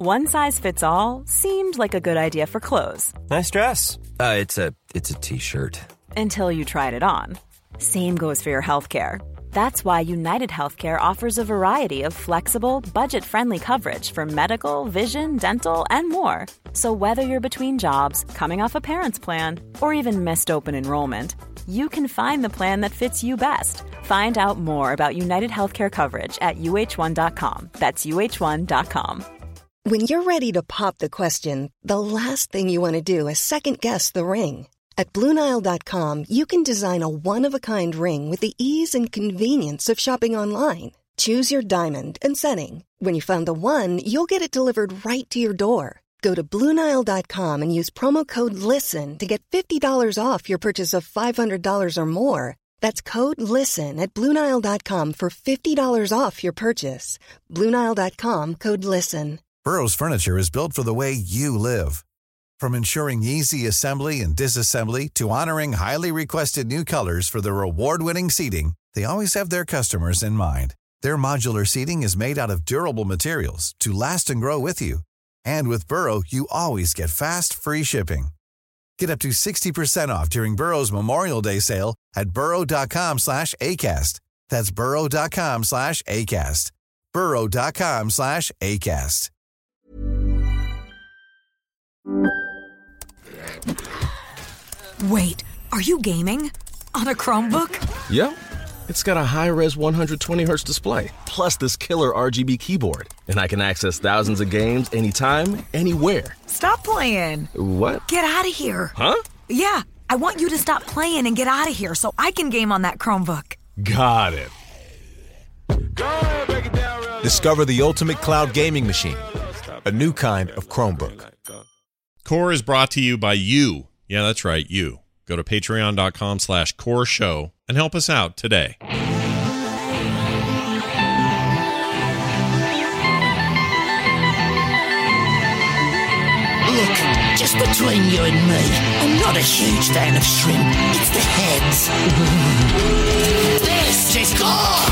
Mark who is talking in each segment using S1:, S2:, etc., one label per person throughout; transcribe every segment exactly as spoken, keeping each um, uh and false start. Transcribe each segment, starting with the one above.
S1: One size fits all seemed like a good idea for clothes.
S2: Nice dress. Uh, it's a it's a t-shirt.
S1: Until you tried it on. Same goes for your healthcare. That's why United Healthcare offers a variety of flexible, budget-friendly coverage for medical, vision, dental, and more. So whether you're between jobs, coming off a parent's plan, or even missed open enrollment, you can find the plan that fits you best. Find out more about United Healthcare coverage at U H one dot com. That's U H one dot com.
S3: When you're ready to pop the question, the last thing you want to do is second-guess the ring. At Blue Nile dot com, you can design a one-of-a-kind ring with the ease and convenience of shopping online. Choose your diamond and setting. When you find the one, you'll get it delivered right to your door. Go to Blue Nile dot com and use promo code LISTEN to get fifty dollars off your purchase of five hundred dollars or more. That's code LISTEN at Blue Nile dot com for fifty dollars off your purchase. Blue Nile dot com, code LISTEN.
S4: Burrow's furniture is built for the way you live. From ensuring easy assembly and disassembly to honoring highly requested new colors for their award-winning seating, they always have their customers in mind. Their modular seating is made out of durable materials to last and grow with you. And with Burrow, you always get fast, free shipping. Get up to sixty percent off during Burrow's Memorial Day sale at burrow dot com slash ACAST. That's burrow dot com slash ACAST. burrow dot com slash ACAST.
S5: Wait, are you gaming? On a Chromebook?
S6: Yep. It's got a high-res one hundred twenty hertz display, plus this killer R G B keyboard. And I can access thousands of games anytime, anywhere.
S5: Stop playing.
S6: What?
S5: Get out of here.
S6: Huh?
S5: Yeah, I want you to stop playing and get out of here so I can game on that Chromebook.
S6: Got it.
S7: Discover the ultimate cloud gaming machine. A new kind of Chromebook.
S8: Core is brought to you by you. Yeah, that's right, you. Go to patreon dot com slash core show and help us out today.
S9: Look, just between you and me, I'm not a huge fan of shrimp. It's the heads. This is Core!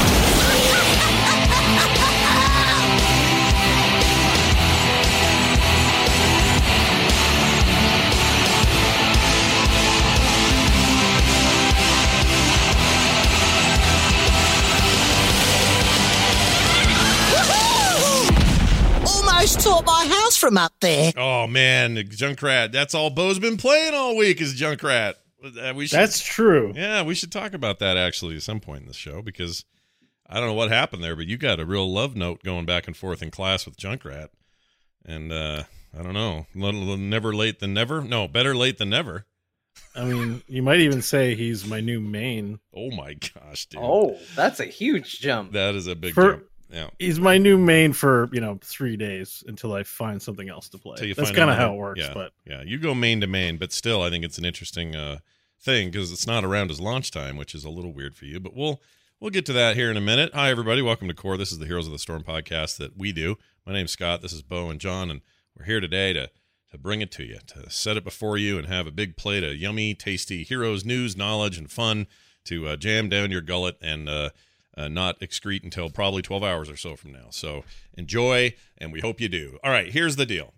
S9: Almost tore my house from up there.
S8: Oh, man, Junkrat. That's all Bo's been playing all week is Junkrat. Uh, we should,
S10: That's true.
S8: Yeah, we should talk about that, actually, at some point in the show, because I don't know what happened there, but you got a real love note going back and forth in class with Junkrat. And uh, I don't know. Never late than never? No, better late than never.
S10: I mean, you might even say he's my new main.
S8: Oh, my gosh, dude.
S11: Oh, that's a huge jump.
S8: That is a big
S10: For-
S8: jump. Yeah.
S10: He's my new main for, you know, three days until I find something else to play. That's kind of how it works.
S8: Yeah,
S10: but
S8: yeah, you go main to main, but still, I think it's an interesting uh, thing because it's not around as launch time, which is a little weird for you. But we'll we'll get to that here in a minute. Hi, everybody. Welcome to Core. This is the Heroes of the Storm podcast that we do. My name's Scott. This is Bo and John, and we're here today to to bring it to you, to set it before you, and have a big plate of yummy, tasty Heroes news, knowledge, and fun to uh, jam down your gullet and uh, Uh, not excrete until probably twelve hours or so from now. So enjoy, and we hope you do. All right, here's the deal.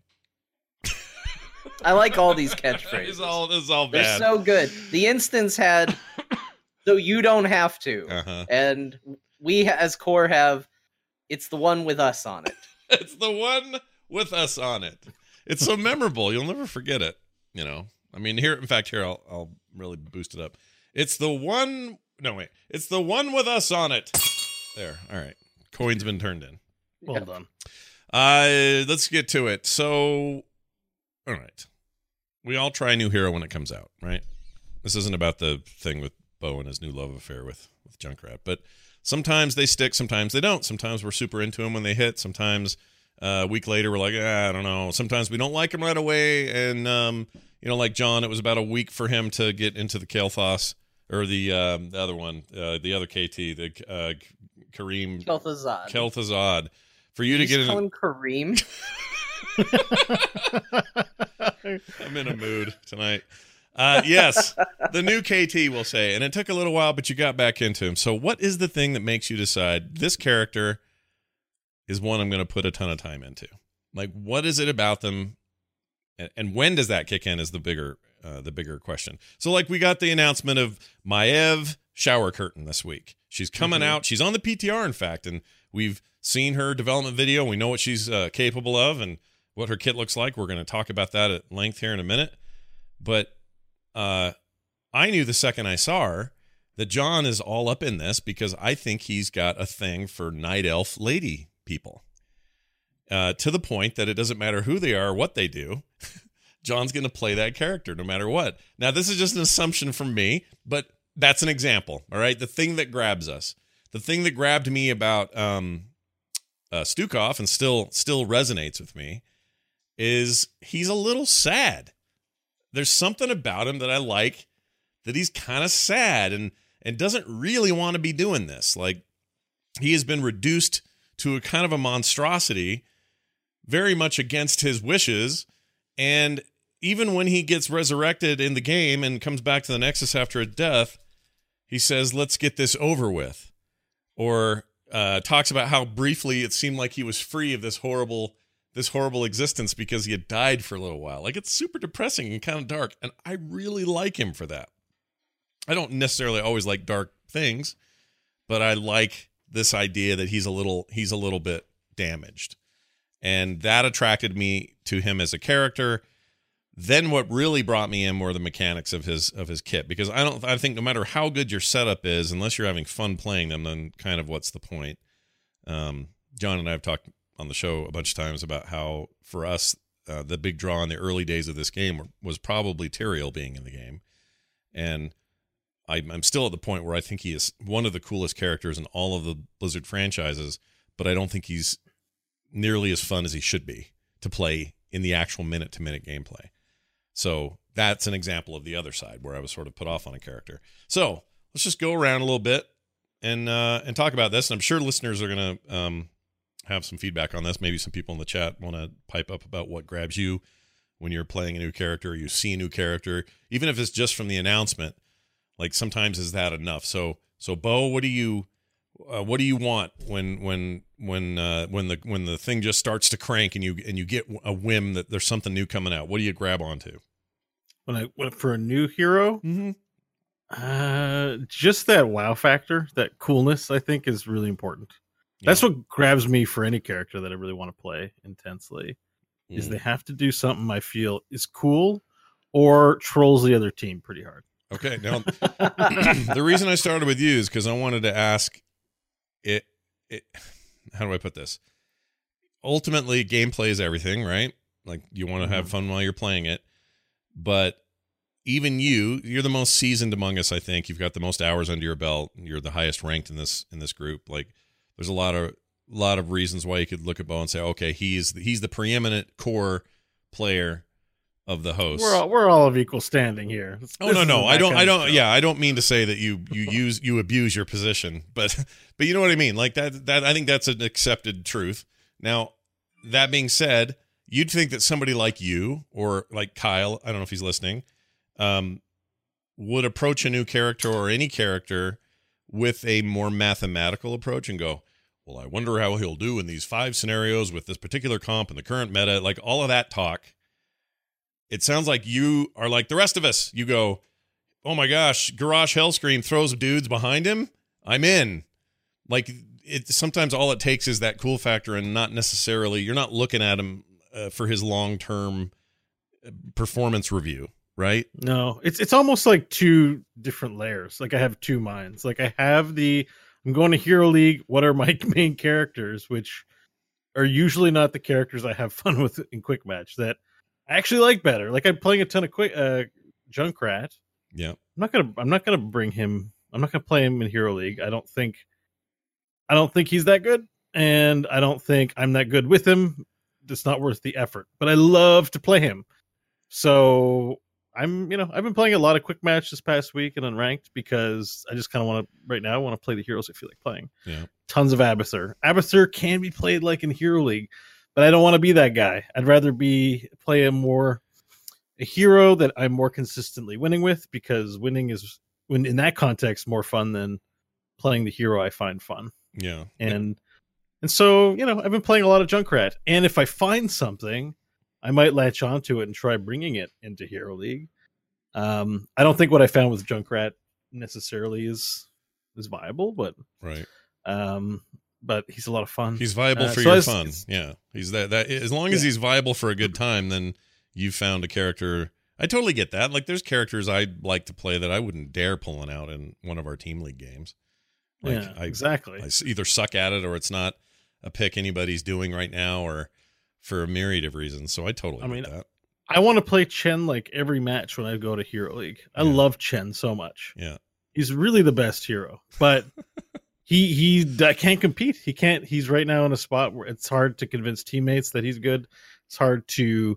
S11: I like all these catchphrases.
S8: This is all, this is all bad.
S11: They're so good. The instance had, so you don't have to.
S8: Uh-huh.
S11: And we as Core have, it's the one with us on it.
S8: It's the one with us on it. It's so memorable. You'll never forget it. You know, I mean, here, in fact, here, I'll, I'll really boost it up. It's the one... No, wait. It's the one with us on it. There. All right. Coin's been turned in.
S10: Well yep. done.
S8: Uh, let's get to it. So, all right. We all try a new hero when it comes out, right? This isn't about the thing with Bo and his new love affair with, with Junkrat. But sometimes they stick, sometimes they don't. Sometimes we're super into them when they hit. Sometimes uh, a week later we're like, ah, I don't know. Sometimes we don't like them right away. And, um, you know, like John, it was about a week for him to get into the Kael'thas. Or the um, the other one, uh, the other K T, the uh, Kareem
S11: Kel'Thuzad.
S8: Kel'Thuzad. For you, you to get in.
S11: Call him Kareem.
S8: I'm in a mood tonight. Uh, yes, the new K T, we'll say, and it took a little while, but you got back into him. So, what is the thing that makes you decide this character is one I'm going to put a ton of time into? Like, what is it about them? And, and when does that kick in is the bigger uh, the bigger question. So, like, we got the announcement of Maiev shower curtain this week. She's coming mm-hmm. out. She's on the P T R, in fact, and we've seen her development video. We know what she's uh, capable of and what her kit looks like. We're going to talk about that at length here in a minute. But uh, I knew the second I saw her that John is all up in this because I think he's got a thing for night elf lady people. Uh, to the point that it doesn't matter who they are or what they do. John's going to play that character no matter what. Now, this is just an assumption from me, but that's an example, all right? The thing that grabs us. The thing that grabbed me about um, uh, Stukov and still still resonates with me is he's a little sad. There's something about him that I like, that he's kind of sad and and doesn't really want to be doing this. Like, he has been reduced to a kind of a monstrosity, very much against his wishes, and even when he gets resurrected in the game and comes back to the Nexus after a death, he says, let's get this over with. Or uh, talks about how briefly it seemed like he was free of this horrible this horrible existence because he had died for a little while. Like, it's super depressing and kind of dark, and I really like him for that. I don't necessarily always like dark things, but I like this idea that he's a little he's a little bit damaged. And that attracted me to him as a character. Then what really brought me in were the mechanics of his of his kit, because I don't I think no matter how good your setup is, unless you're having fun playing them, then kind of what's the point? Um, John and I have talked on the show a bunch of times about how for us uh, the big draw in the early days of this game was probably Tyrael being in the game, and I'm, I'm still at the point where I think he is one of the coolest characters in all of the Blizzard franchises, but I don't think he's nearly as fun as he should be to play in the actual minute-to-minute gameplay. So that's an example of the other side where I was sort of put off on a character. So let's just go around a little bit and uh, and talk about this. And I'm sure listeners are going to um, have some feedback on this. Maybe some people in the chat want to pipe up about what grabs you when you're playing a new character, or you see a new character, even if it's just from the announcement. Like, sometimes is that enough? So so Bo, what do you uh, what do you want when when when uh, when the when the thing just starts to crank and you and you get a whim that there's something new coming out? What do you grab onto?
S10: When I went for a new hero,
S8: mm-hmm.
S10: uh, just that wow factor, that coolness, I think is really important. Yeah. That's what grabs me for any character that I really want to play intensely. Mm. Is they have to do something I feel is cool or trolls the other team pretty hard.
S8: Okay, now the reason I started with you is because I wanted to ask it, it. How do I put this? Ultimately, gameplay is everything, right? Like, you want to mm-hmm. have fun while you're playing it, but even you, you're the most seasoned among us. I think you've got the most hours under your belt. You're the highest ranked in this in this group. Like, there's a lot of lot of reasons why you could look at Bo and say, okay, he's he's the preeminent core player of the host.
S10: We're all, we're all of equal standing here. This,
S8: oh no no I don't I don't yeah I don't mean to say that you you use you abuse your position, but but you know what I mean. Like that that I think that's an accepted truth. Now, that being said, you'd think that somebody like you or like Kyle, I don't know if he's listening, um, would approach a new character or any character with a more mathematical approach and go, well, I wonder how he'll do in these five scenarios with this particular comp and the current meta, like all of that talk. It sounds like you are like the rest of us. You go, oh my gosh, Garrosh Hellscream throws dudes behind him. I'm in. Like, it. Sometimes all it takes is that cool factor, and not necessarily, you're not looking at him uh, for his long-term performance review, right?
S10: No, it's it's almost like two different layers. Like, I have two minds. Like, I have the, I'm going to Hero League. What are my main characters, which are usually not the characters I have fun with in Quick Match that I actually like better. Like, I'm playing a ton of quick uh, Junkrat.
S8: Yeah,
S10: I'm not gonna. I'm not gonna bring him. I'm not gonna play him in Hero League. I don't think. I don't think he's that good, and I don't think I'm that good with him. It's not worth the effort. But I love to play him. So I'm. You know, I've been playing a lot of Quick Match this past week and unranked because I just kind of want to. Right now, I want to play the heroes I feel like playing.
S8: Yeah.
S10: Tons of Abathur. Abathur can be played like in Hero League. But I don't want to be that guy. I'd rather be play a more a hero that I'm more consistently winning with, because winning is, when in that context, more fun than playing the hero I find fun.
S8: Yeah.
S10: And And so, you know, I've been playing a lot of Junkrat. And if I find something, I might latch onto it and try bringing it into Hero League. Um, I don't think what I found with Junkrat necessarily is is viable, but
S8: right.
S10: Um, but he's a lot of fun.
S8: He's viable
S10: uh,
S8: for
S10: so
S8: your
S10: was,
S8: fun. Yeah, he's that. That as long as
S10: yeah.
S8: he's viable for a good time, then you've found a character. I totally get that. Like, there's characters I'd like to play that I wouldn't dare pulling out in one of our team league games. Like,
S10: yeah,
S8: I,
S10: exactly.
S8: I either suck at it or it's not a pick anybody's doing right now, or for a myriad of reasons. So I totally
S10: I mean,
S8: get that.
S10: I want to play Chen like every match when I go to Hero League. I
S8: Yeah.
S10: love Chen so much.
S8: Yeah,
S10: he's really the best hero, but he he I can't compete. He can't. He's right now in a spot where it's hard to convince teammates that he's good. It's hard to.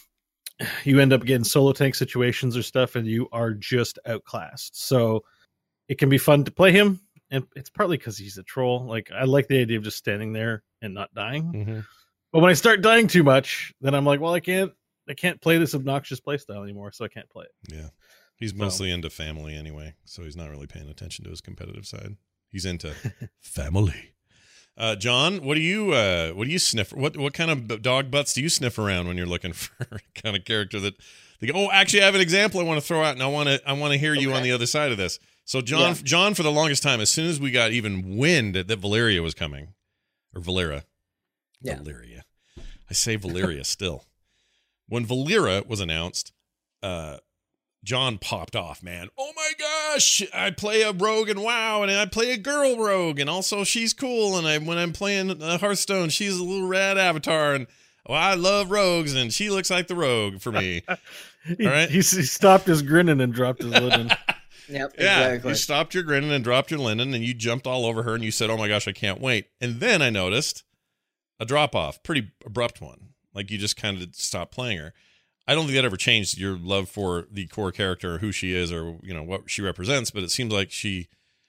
S10: You end up getting solo tank situations or stuff, and you are just outclassed. So it can be fun to play him, and it's partly because he's a troll. Like, I like the idea of just standing there and not dying.
S8: Mm-hmm.
S10: But when I start dying too much, then I'm like, well, I can't. I can't play this obnoxious playstyle anymore, so I can't play it.
S8: Yeah. He's mostly so. into family anyway, so he's not really paying attention to his competitive side. He's into family. Uh, John, what do you uh, what do you sniff? What what kind of dog butts do you sniff around when you're looking for a kind of character that? They go, oh, actually, I have an example I want to throw out, and I want to I want to hear okay. you on the other side of this. So, John, yeah. John, for the longest time, as soon as we got even wind that Valeria was coming, or Valera,
S11: yeah.
S8: Valeria, I say Valeria still. When Valera was announced, uh, John popped off, man. Oh my gosh, I play a rogue and WoW, and I play a girl rogue, and also she's cool. And I, when I'm playing uh, Hearthstone, she's a little rad avatar, and oh, I love rogues, and she looks like the rogue for me.
S10: he,
S8: All right,
S10: he, he stopped his grinning and dropped his linen.
S11: Yep,
S8: yeah,
S11: exactly.
S8: You stopped your grinning and dropped your linen, and you jumped all over her, and you said, "Oh my gosh, I can't wait." And then I noticed a drop off, pretty abrupt one. Like, you just kind of stopped playing her. I don't think that ever changed your love for the core character, or who she is, or, you know, what she represents. But it seems like she,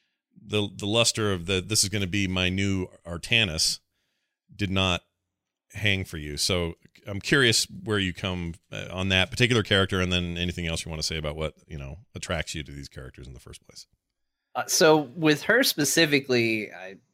S8: the the luster of the this is going to be my new Artanis, did not hang for you. So I'm curious where you come on that particular character, and then anything else you want to say about what, you know, attracts you to these characters in the first place.
S11: Uh, so with her specifically, I I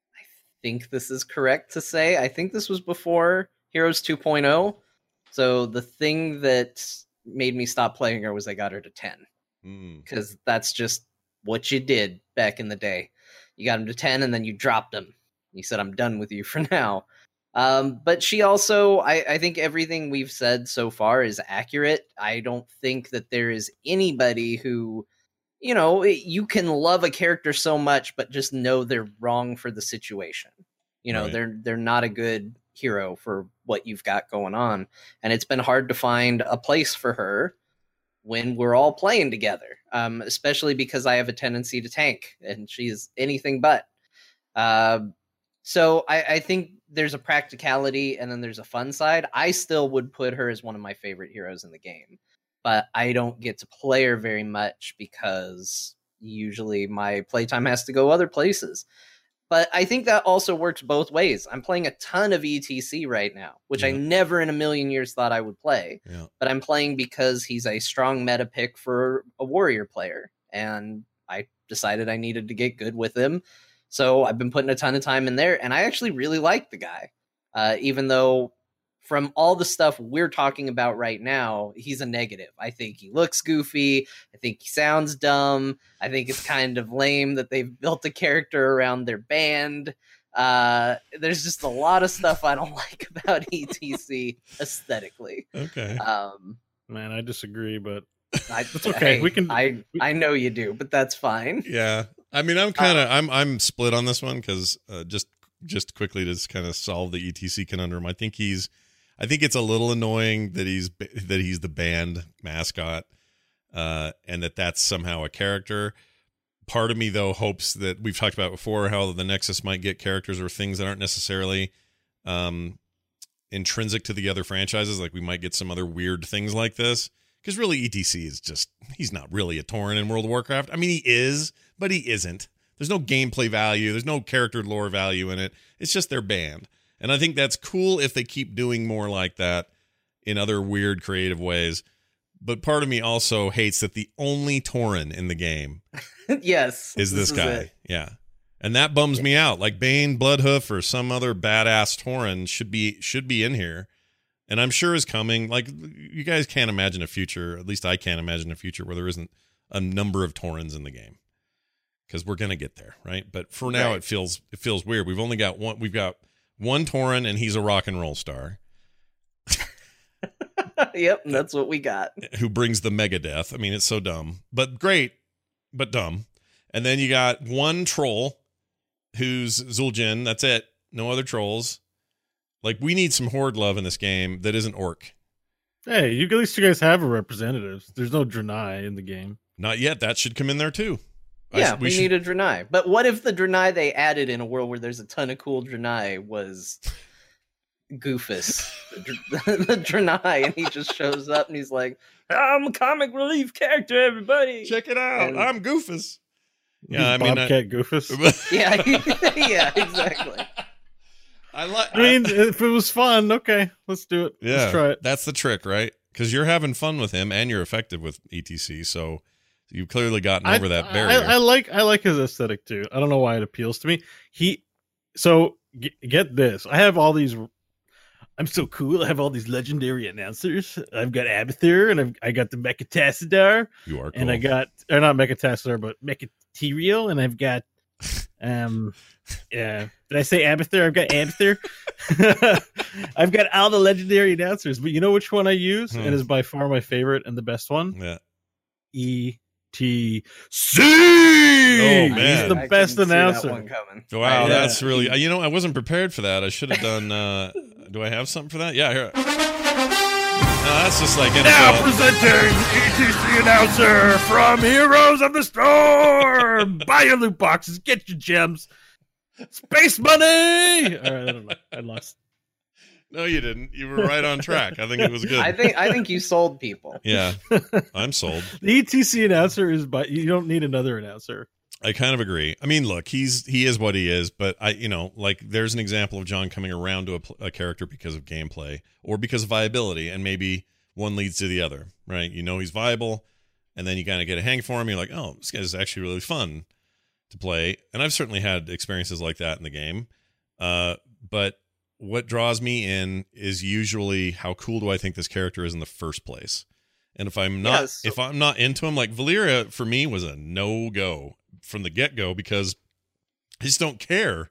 S11: think this is correct to say. I think this was before Heroes two point oh. So the thing that made me stop playing her was I got her to ten. Because mm. that's just what you did back in the day. You got him to ten, and then you dropped him. You said, I'm done with you for now. Um, but she also, I, I think everything we've said so far is accurate. I don't think that there is anybody who, you know, you can love a character so much, but just know they're wrong for the situation. You know, right. they're they're not a good hero for what you've got going on. And it's been hard to find a place for her when we're all playing together, um, especially because I have a tendency to tank, and she's anything but. Uh, so I, I think there's a practicality, and then there's a fun side. I still would put her as one of my favorite heroes in the game, but I don't get to play her very much because usually my playtime has to go other places. But I think that also works both ways. I'm playing a ton of E T C right now, which yeah. I never in a million years thought I would play.
S8: Yeah.
S11: But I'm playing because he's a strong meta pick for a warrior player. And I decided I needed to get good with him. So I've been putting a ton of time in there. And I actually really like the guy. Uh, even though from all the stuff we're talking about right now, he's a negative. I think he looks goofy. I think he sounds dumb. I think it's kind of lame that they've built a character around their band. Uh, there's just a lot of stuff I don't like about E T C aesthetically.
S8: Okay.
S11: Um,
S10: Man, I disagree, but
S11: I,
S10: it's okay.
S11: I,
S10: we can.
S11: I I know you do, but that's fine.
S8: Yeah, I mean, I'm kind of
S11: uh,
S8: I'm I'm split on this one because uh, just just quickly to kind of solve the E T C conundrum. I think he's. I think it's a little annoying that he's that he's the band mascot, uh, and that that's somehow a character. Part of me, though, hopes that we've talked about before how the Nexus might get characters or things that aren't necessarily um, intrinsic to the other franchises. Like we might get some other weird things like this. Because really, E T C is just, he's not really a Tauren in World of Warcraft. I mean, he is, but he isn't. There's no gameplay value. There's no character lore value in it. It's just their band. And I think that's cool if they keep doing more like that in other weird creative ways. But part of me also hates that the only Tauren in the game
S11: yes,
S8: is this, this
S11: is
S8: guy.
S11: it.
S8: Yeah. And that bums me out. Like Bane, Bloodhoof, or some other badass Tauren should be should be in here. And I'm sure is coming. Like, you guys can't imagine a future, at least I can't imagine a future where there isn't a number of Taurens in the game. Because we're gonna get there, right? But for now, right. it feels it feels weird. We've only got one. We've got one Tauren, and he's a rock and roll star.
S11: Yep, that's what we got.
S8: Who brings the Megadeth? I mean, it's so dumb, but great, but dumb. And then you got one troll, who's Zul'jin. That's it. No other trolls. Like, we need some Horde love in this game that isn't Orc.
S10: Hey, you at least you guys have a representative. There's no Draenei in the game.
S8: Not yet. That should come in there too.
S11: Yeah,
S8: I,
S11: we,
S8: we should...
S11: need a Draenei. But what if the Draenei they added in a world where there's a ton of cool Draenei was Goofus, the, the Draenei, and he just shows up and he's like, "I'm a comic relief character, everybody.
S8: Check it out. And... I'm Goofus."
S10: Yeah, I mean, Bobcat I... Goofus.
S11: yeah, yeah, exactly.
S8: I like.
S10: I mean, if it was fun, okay, let's do it.
S8: Yeah,
S10: let's try it.
S8: That's the trick, right? Because you're having fun with him, and you're effective with E T C. So you've clearly gotten over I, that barrier.
S10: I, I like, I like his aesthetic too. I don't know why it appeals to me. He, so g- get this. I have all these. I'm so cool. I have all these legendary announcers. I've got Abathur, and I've I got the Mechatassadar.
S8: You are cool.
S10: And I got, or not Mechatassadar, but Mechaterial, and I've got, um, yeah. Did I say Abathur? I've got Abathur. I've got all the legendary announcers, but you know which one I use, hmm. and is by far my favorite and the best one.
S8: Yeah.
S10: E T C.
S8: Oh man,
S10: he's the
S11: I
S10: best announcer.
S8: Wow, yeah. That's really. You know, I wasn't prepared for that. I should have done. Uh, do I have something for that? Yeah, here. No, that's just like N F L.
S10: Now presenting E T C announcer from Heroes of the Storm. Buy your loot boxes, get your gems, space money. All right, I don't know. I lost.
S8: No, you didn't. You were right on track. I think it was good.
S11: I think I think you sold people.
S8: Yeah, I'm sold.
S10: The E T C announcer is, but you don't need another announcer.
S8: I kind of agree. I mean, look, he's he is what he is, but I, you know, like there's an example of John coming around to a, a character because of gameplay or because of viability, and maybe one leads to the other, right? You know, he's viable, and then you kind of get a hang for him. You're like, oh, this guy's actually really fun to play, and I've certainly had experiences like that in the game. Uh, but what draws me in is usually how cool do I think this character is in the first place, and if I'm not, yeah, so- if I'm not into him, like Valeria for me was a no go from the get-go because I just don't care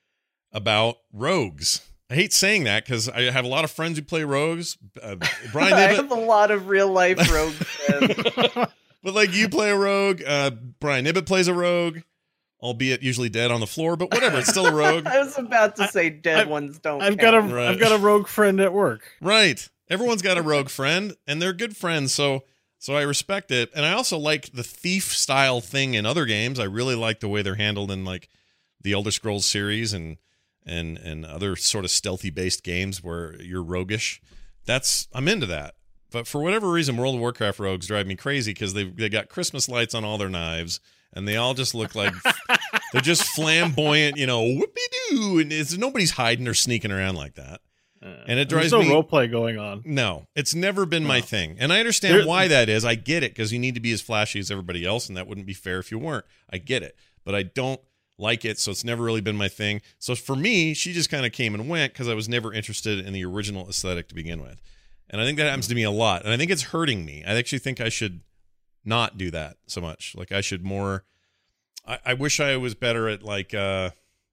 S8: about rogues. I hate saying that because I have a lot of friends who play rogues. Uh, Brian Nibbett,
S11: I have a lot of real-life rogue friends.
S8: But like you play a rogue, uh, Brian Nibbett plays a rogue, albeit usually dead on the floor, but whatever, it's still a rogue.
S11: I was about to say dead
S10: I,
S11: ones don't
S10: I've
S11: count.
S10: got a,
S8: right.
S10: I've got a rogue friend at work.
S8: Right. Everyone's got a rogue friend, and they're good friends, so... So I respect it, and I also like the thief style thing in other games. I really like the way they're handled in like the Elder Scrolls series and and and other sort of stealthy based games where you're roguish. That's I'm into that. But for whatever reason, World of Warcraft rogues drive me crazy because they they got Christmas lights on all their knives, and they all just look like they're just flamboyant, you know, whoopie doo, and it's nobody's hiding or sneaking around like that. And it drives
S10: There's
S8: me.
S10: no role play going on.
S8: No, it's never been
S10: no.
S8: my thing, and I understand there, why that is. I get it because you need to be as flashy as everybody else, and that wouldn't be fair if you weren't. I get it, but I don't like it, so it's never really been my thing. So for me, she just kind of came and went because I was never interested in the original aesthetic to begin with, and I think that happens to me a lot, and I think it's hurting me. I actually think I should not do that so much. Like I should more. I, I wish I was better at like, uh,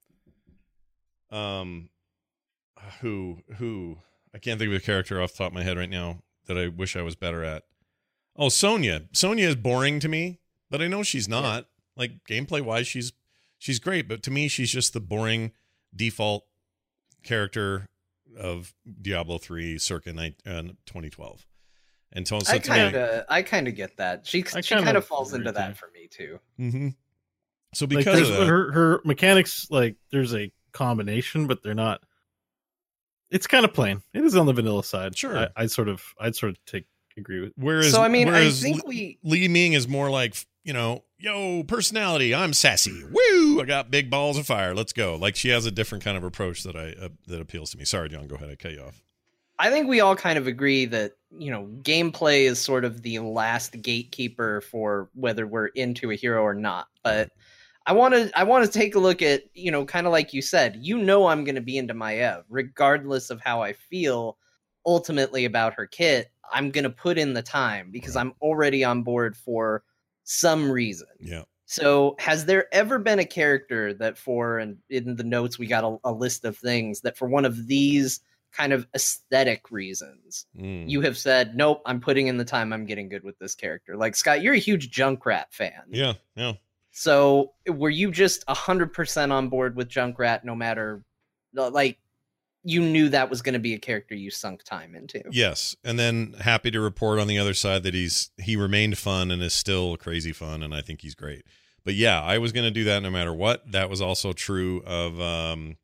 S8: um, who who. I can't think of a character off the top of my head right now that I wish I was better at. Oh, Sonya. Sonya is boring to me, but I know she's not. Yeah. Like gameplay wise, she's she's great, but to me, she's just the boring default character of Diablo three circa twenty twelve. And so, so
S11: I kind of I kind of get that. She I she kind of falls into that for me too.
S8: Mm-hmm. So because
S10: like
S8: of that,
S10: her her mechanics, like there's a combination, but they're not. It's kind of plain. It is on the vanilla side.
S8: Sure,
S10: I, I'd sort of, I'd sort of take agree with.
S8: Whereas,
S11: so I mean, I
S8: whereas
S11: think we
S8: Li Ming is more like, you know, yo, personality. I'm sassy. Woo! I got big balls of fire. Let's go. Like she has a different kind of approach that I uh, that appeals to me. Sorry, John. Go ahead. I cut you off.
S11: I think we all kind of agree that you know, gameplay is sort of the last gatekeeper for whether we're into a hero or not. But I want to I want to take a look at, you know, kind of like you said, you know, I'm going to be into Maiev regardless of how I feel ultimately about her kit. I'm going to put in the time because I'm already on board for some reason.
S8: Yeah.
S11: So has there ever been a character that for, and in the notes we got a, a list of things that for one of these kind of aesthetic reasons, mm. you have said, nope, I'm putting in the time, I'm getting good with this character? Like, Scott, you're a huge Junkrat fan.
S8: Yeah, yeah.
S11: So were you just one hundred percent on board with Junkrat no matter, like, you knew that was going to be a character you sunk time into?
S8: Yes, and then happy to report on the other side that he's he remained fun and is still crazy fun, and I think he's great. But yeah, I was going to do that no matter what. That was also true of um,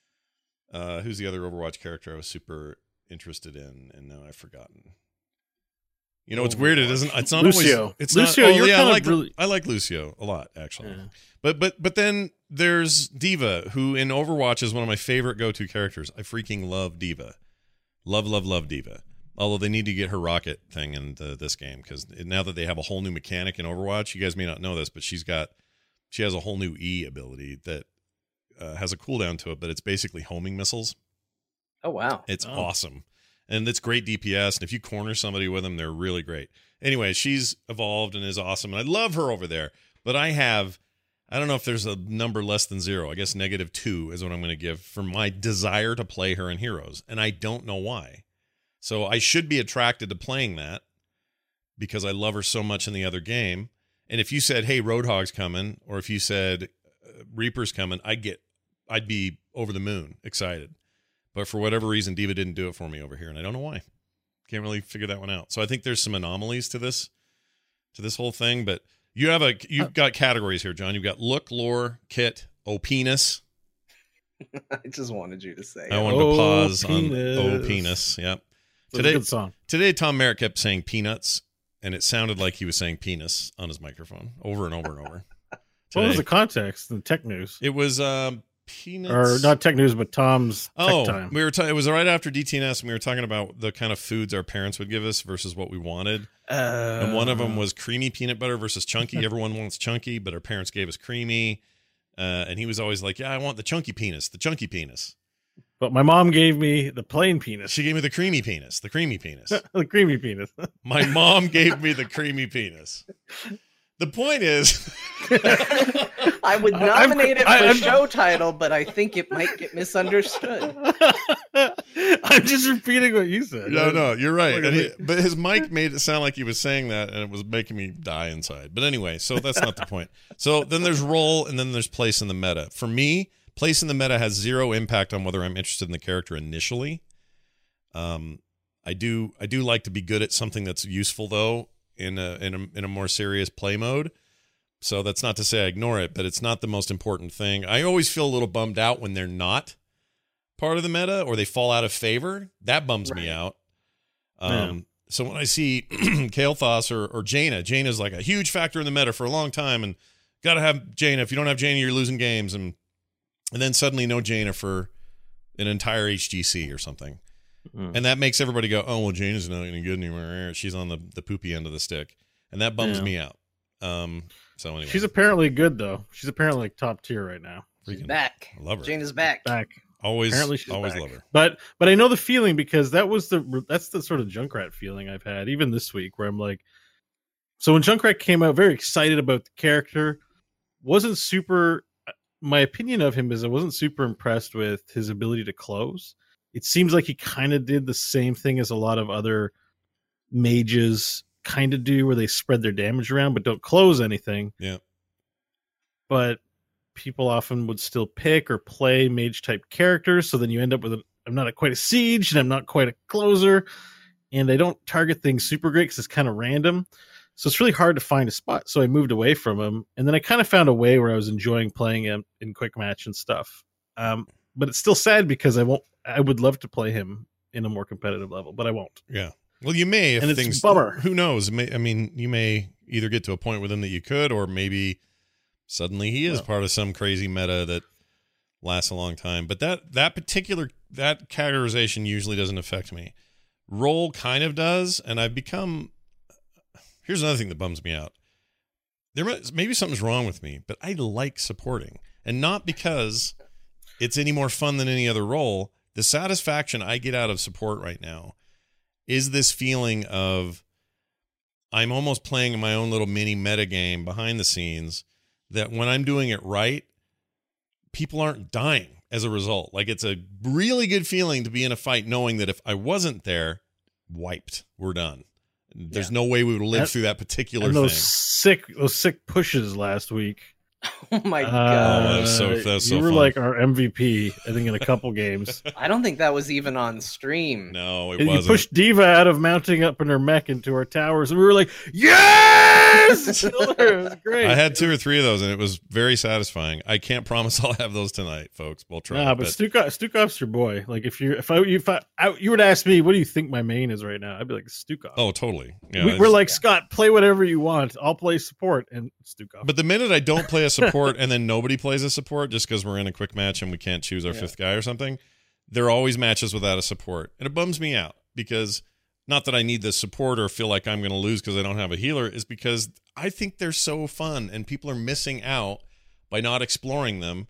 S8: uh, who's the other Overwatch character I was super interested in, and now I've forgotten. You know, it's Overwatch. Weird. It isn't. It's not
S10: Lucio.
S8: always. It's
S10: Lucio.
S8: Not, oh,
S10: you're
S8: yeah,
S10: kind
S8: I like.
S10: of really...
S8: I like Lucio a lot, actually.
S10: Yeah.
S8: But but but then there's D.Va, who in Overwatch is one of my favorite go-to characters. I freaking love D.Va. Love, love, love D.Va. Although they need to get her rocket thing in the, this game, because now that they have a whole new mechanic in Overwatch, you guys may not know this, but she's got she has a whole new E ability that uh, has a cooldown to it, but it's basically homing missiles.
S11: Oh wow,
S8: it's
S11: oh.
S8: awesome, and it's great D P S. And if you corner somebody with them, they're really great. Anyway, she's evolved and is awesome, and I love her over there. But I have. I don't know if there's a number less than zero. I guess negative two is what I'm going to give for my desire to play her in Heroes. And I don't know why. So I should be attracted to playing that because I love her so much in the other game. And if you said, hey, Roadhog's coming, or if you said uh, Reaper's coming, I'd get, I'd be over the moon excited. But for whatever reason, D.Va didn't do it for me over here. And I don't know why. Can't really figure that one out. So I think there's some anomalies to this, to this whole thing. But You have a you've got categories here, John. You've got look, lore, kit, oh penis.
S11: I just wanted you to say.
S8: I wanted
S10: oh,
S8: to pause
S10: penis.
S8: on oh penis. Yep.
S10: That's
S8: today,
S10: a good song.
S8: Today, Tom Merritt kept saying peanuts, and it sounded like he was saying penis on his microphone over and over and over.
S10: What was the context in tech news?
S8: It was um, peanuts,
S10: or not tech news, but Tom's.
S8: Oh,
S10: tech time.
S8: we were. Ta- it was right after D T N S, and we were talking about the kind of foods our parents would give us versus what we wanted.
S10: Uh,
S8: and one of them was creamy peanut butter versus chunky. Everyone wants chunky, but our parents gave us creamy. Uh, and he was always like, yeah, I want the chunky penis, the chunky penis.
S10: But my mom gave me the plain penis.
S8: She gave me the creamy penis, the creamy penis.
S10: The creamy penis.
S8: My mom gave me the creamy penis. The point is...
S11: I would nominate
S10: I'm,
S11: it for
S10: I'm,
S11: show title, but I think it might get misunderstood.
S10: I'm just repeating what you said.
S8: No, no, you're right. And he, but his mic made it sound like he was saying that, and it was making me die inside. But anyway, so that's not the point. So then there's role, and then there's place in the meta. For me, place in the meta has zero impact on whether I'm interested in the character initially. Um, I do, I do like to be good at something that's useful, though, in a in a in a more serious play mode. So that's not to say I ignore it, but it's not the most important thing. I always feel a little bummed out when they're not part of the meta or they fall out of favor. That bums right. me out. Um, yeah. So when I see Kael'thas or, or Jaina, Jaina's like a huge factor in the meta for a long time, and got to have Jaina. If you don't have Jaina, you're losing games. And and then suddenly no Jaina for an entire H G C or something. Mm. And that makes everybody go, oh, well, Jaina's not any good anymore. She's on the, the poopy end of the stick. And that bums yeah. me out. Um, so anyway.
S10: She's apparently good, though. She's apparently like top tier right now.
S11: She's back.
S8: I love her.
S11: Jaina's back.
S10: Back.
S8: Always,
S10: apparently she's
S8: always
S10: back.
S8: love her.
S10: But but I know the feeling because that was the that's the sort of Junkrat feeling I've had even this week where I'm like, so when Junkrat came out, very excited about the character, wasn't super. My opinion of him is I wasn't super impressed with his ability to close. It seems like he kind of did the same thing as a lot of other mages kind of do, where they spread their damage around but don't close anything.
S8: Yeah.
S10: But people often would still pick or play mage type characters, so then you end up with a, I'm not a, quite a siege and I'm not quite a closer, and they don't target things super great because it's kind of random. So it's really hard to find a spot. So I moved away from him, and then I kind of found a way where I was enjoying playing him in quick match and stuff. Um, but it's still sad because I won't. I would love to play him in a more competitive level, but I won't.
S8: Yeah. Well, you may if
S10: and it's
S8: things.
S10: Bummer.
S8: Who knows? May, I mean, you may either get to a point with him that you could, or maybe suddenly he is well, part of some crazy meta that lasts a long time. But that that particular that categorization usually doesn't affect me. Role kind of does, and I've become. Here's another thing that bums me out. there might, maybe something's wrong with me, but I like supporting, and not because it's any more fun than any other role. The satisfaction I get out of support right now is this feeling of I'm almost playing my own little mini meta game behind the scenes, that when I'm doing it right, people aren't dying as a result. Like, it's a really good feeling to be in a fight knowing that if I wasn't there, wiped, we're done. There's yeah. no way we would live that, through that particular
S10: and those
S8: thing.
S10: Sick, those sick pushes last week.
S11: Oh my
S10: uh,
S11: god!
S8: Oh, that was so, that was so
S10: you were
S8: fun.
S10: like our M V P, I think, in a couple games.
S11: I don't think that was even on stream.
S8: No, it
S10: and
S8: wasn't.
S10: You pushed Diva out of mounting up in her mech into our towers, and we were like, "Yes!" It was great.
S8: I had two or three of those, and it was very satisfying. I can't promise I'll have those tonight, folks. We'll try.
S10: Nah, but, but... Stukov, Stukov's your boy. Like, if you if I if I, I you were to ask me, what do you think my main is right now? I'd be like Stukov.
S8: Oh, totally. Yeah,
S10: we, we're like yeah. Scott, play whatever you want. I'll play support and Stukov.
S8: But the minute I don't play a support and then nobody plays a support just because we're in a quick match and we can't choose our yeah. fifth guy or something, there are always matches without a support. And it bums me out because, not that I need the support or feel like I'm going to lose because I don't have a healer, is because I think they're so fun and people are missing out by not exploring them.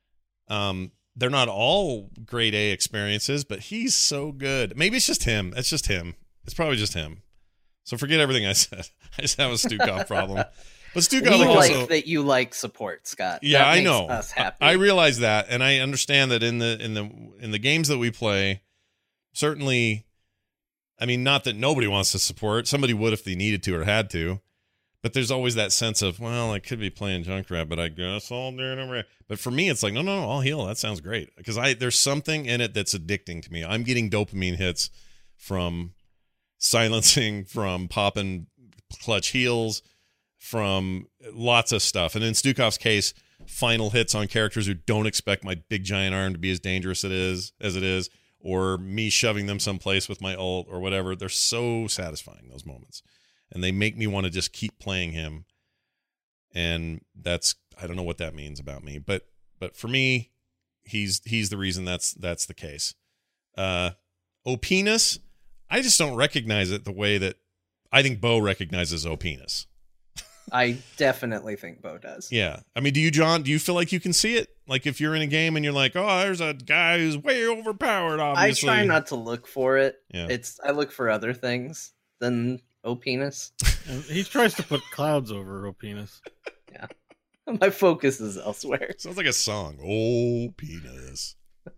S8: Um, they're not all grade A experiences, but he's so good. Maybe it's just him. It's just him. It's probably just him. So forget everything I said. I just have a Stukov problem. But Stukov
S11: we like
S8: also,
S11: that you like support, Scott.
S8: Yeah,
S11: that
S8: I
S11: makes
S8: know.
S11: Us happy.
S8: I, I realize that, and I understand that in the in the in the games that we play, certainly, I mean, not that nobody wants to support. Somebody would if they needed to or had to. But there's always that sense of, well, I could be playing Junkrat, but I guess I'll do it. But for me, it's like, no, no, no, I'll heal. That sounds great, because I there's something in it that's addicting to me. I'm getting dopamine hits from silencing, from popping clutch heals, from lots of stuff. And in Stukov's case, final hits on characters who don't expect my big giant arm to be as dangerous it is as it is, or me shoving them someplace with my ult or whatever. They're so satisfying, those moments. And they make me want to just keep playing him. And that's, I don't know what that means about me, but but for me, he's he's the reason that's that's the case. Uh O-P-ness, I just don't recognize it the way that I think Bo recognizes O-P-ness.
S11: I definitely think Bo does.
S8: Yeah. I mean, do you, John, do you feel like you can see it? Like, if you're in a game and you're like, oh, there's a guy who's way overpowered, obviously.
S11: I try not to look for it.
S8: Yeah.
S11: It's I look for other things than O-P-ness.
S10: He tries to put clouds over O-P-ness.
S11: Yeah. My focus is elsewhere.
S8: Sounds like a song. O-P-ness.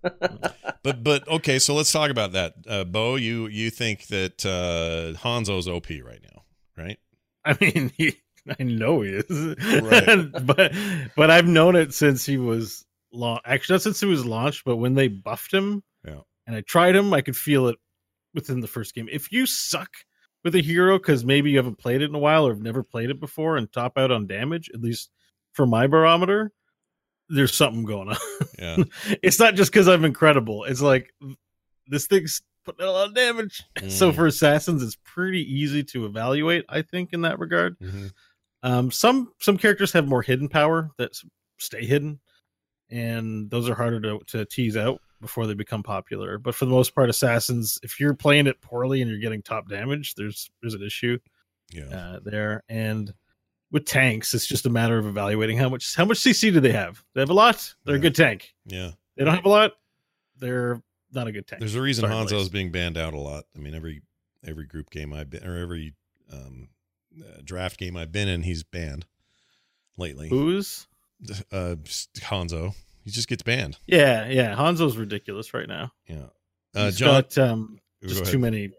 S8: but but okay, so let's talk about that. Uh, Bo, you you think that uh, Hanzo's O P right now, right?
S10: I mean, he, I know he is,
S8: right.
S10: but but I've known it since he was launched. Actually, not since he was launched, but when they buffed him,
S8: yeah.
S10: And I tried him, I could feel it within the first game. If you suck with a hero because maybe you haven't played it in a while or have never played it before and top out on damage, at least for my barometer, there's something going on.
S8: Yeah.
S10: It's not just because I'm incredible. It's like this thing's putting a lot of damage. Mm. So for assassins, it's pretty easy to evaluate, I think, in that regard.
S8: Mm-hmm.
S10: Um, some some characters have more hidden power that stay hidden, and those are harder to, to tease out before they become popular. But for the most part, assassins, if you're playing it poorly and you're getting top damage, there's there's an issue
S8: yeah.
S10: uh, there. And with tanks, it's just a matter of evaluating how much how much C C do they have. They have a lot. They're
S8: yeah.
S10: a good tank.
S8: Yeah.
S10: They don't have a lot. They're not a good tank.
S8: There's a reason
S10: Sorry,
S8: Hanzo
S10: Blaze.
S8: is being banned out a lot. I mean, every every group game I've been, or every um, uh, draft game I've been in, he's banned lately.
S10: Who's?
S8: Uh, Hanzo. He just gets banned.
S10: Yeah, yeah. Hanzo's ridiculous right now.
S8: Yeah. Uh,
S10: He's
S8: John,
S10: got um, just too many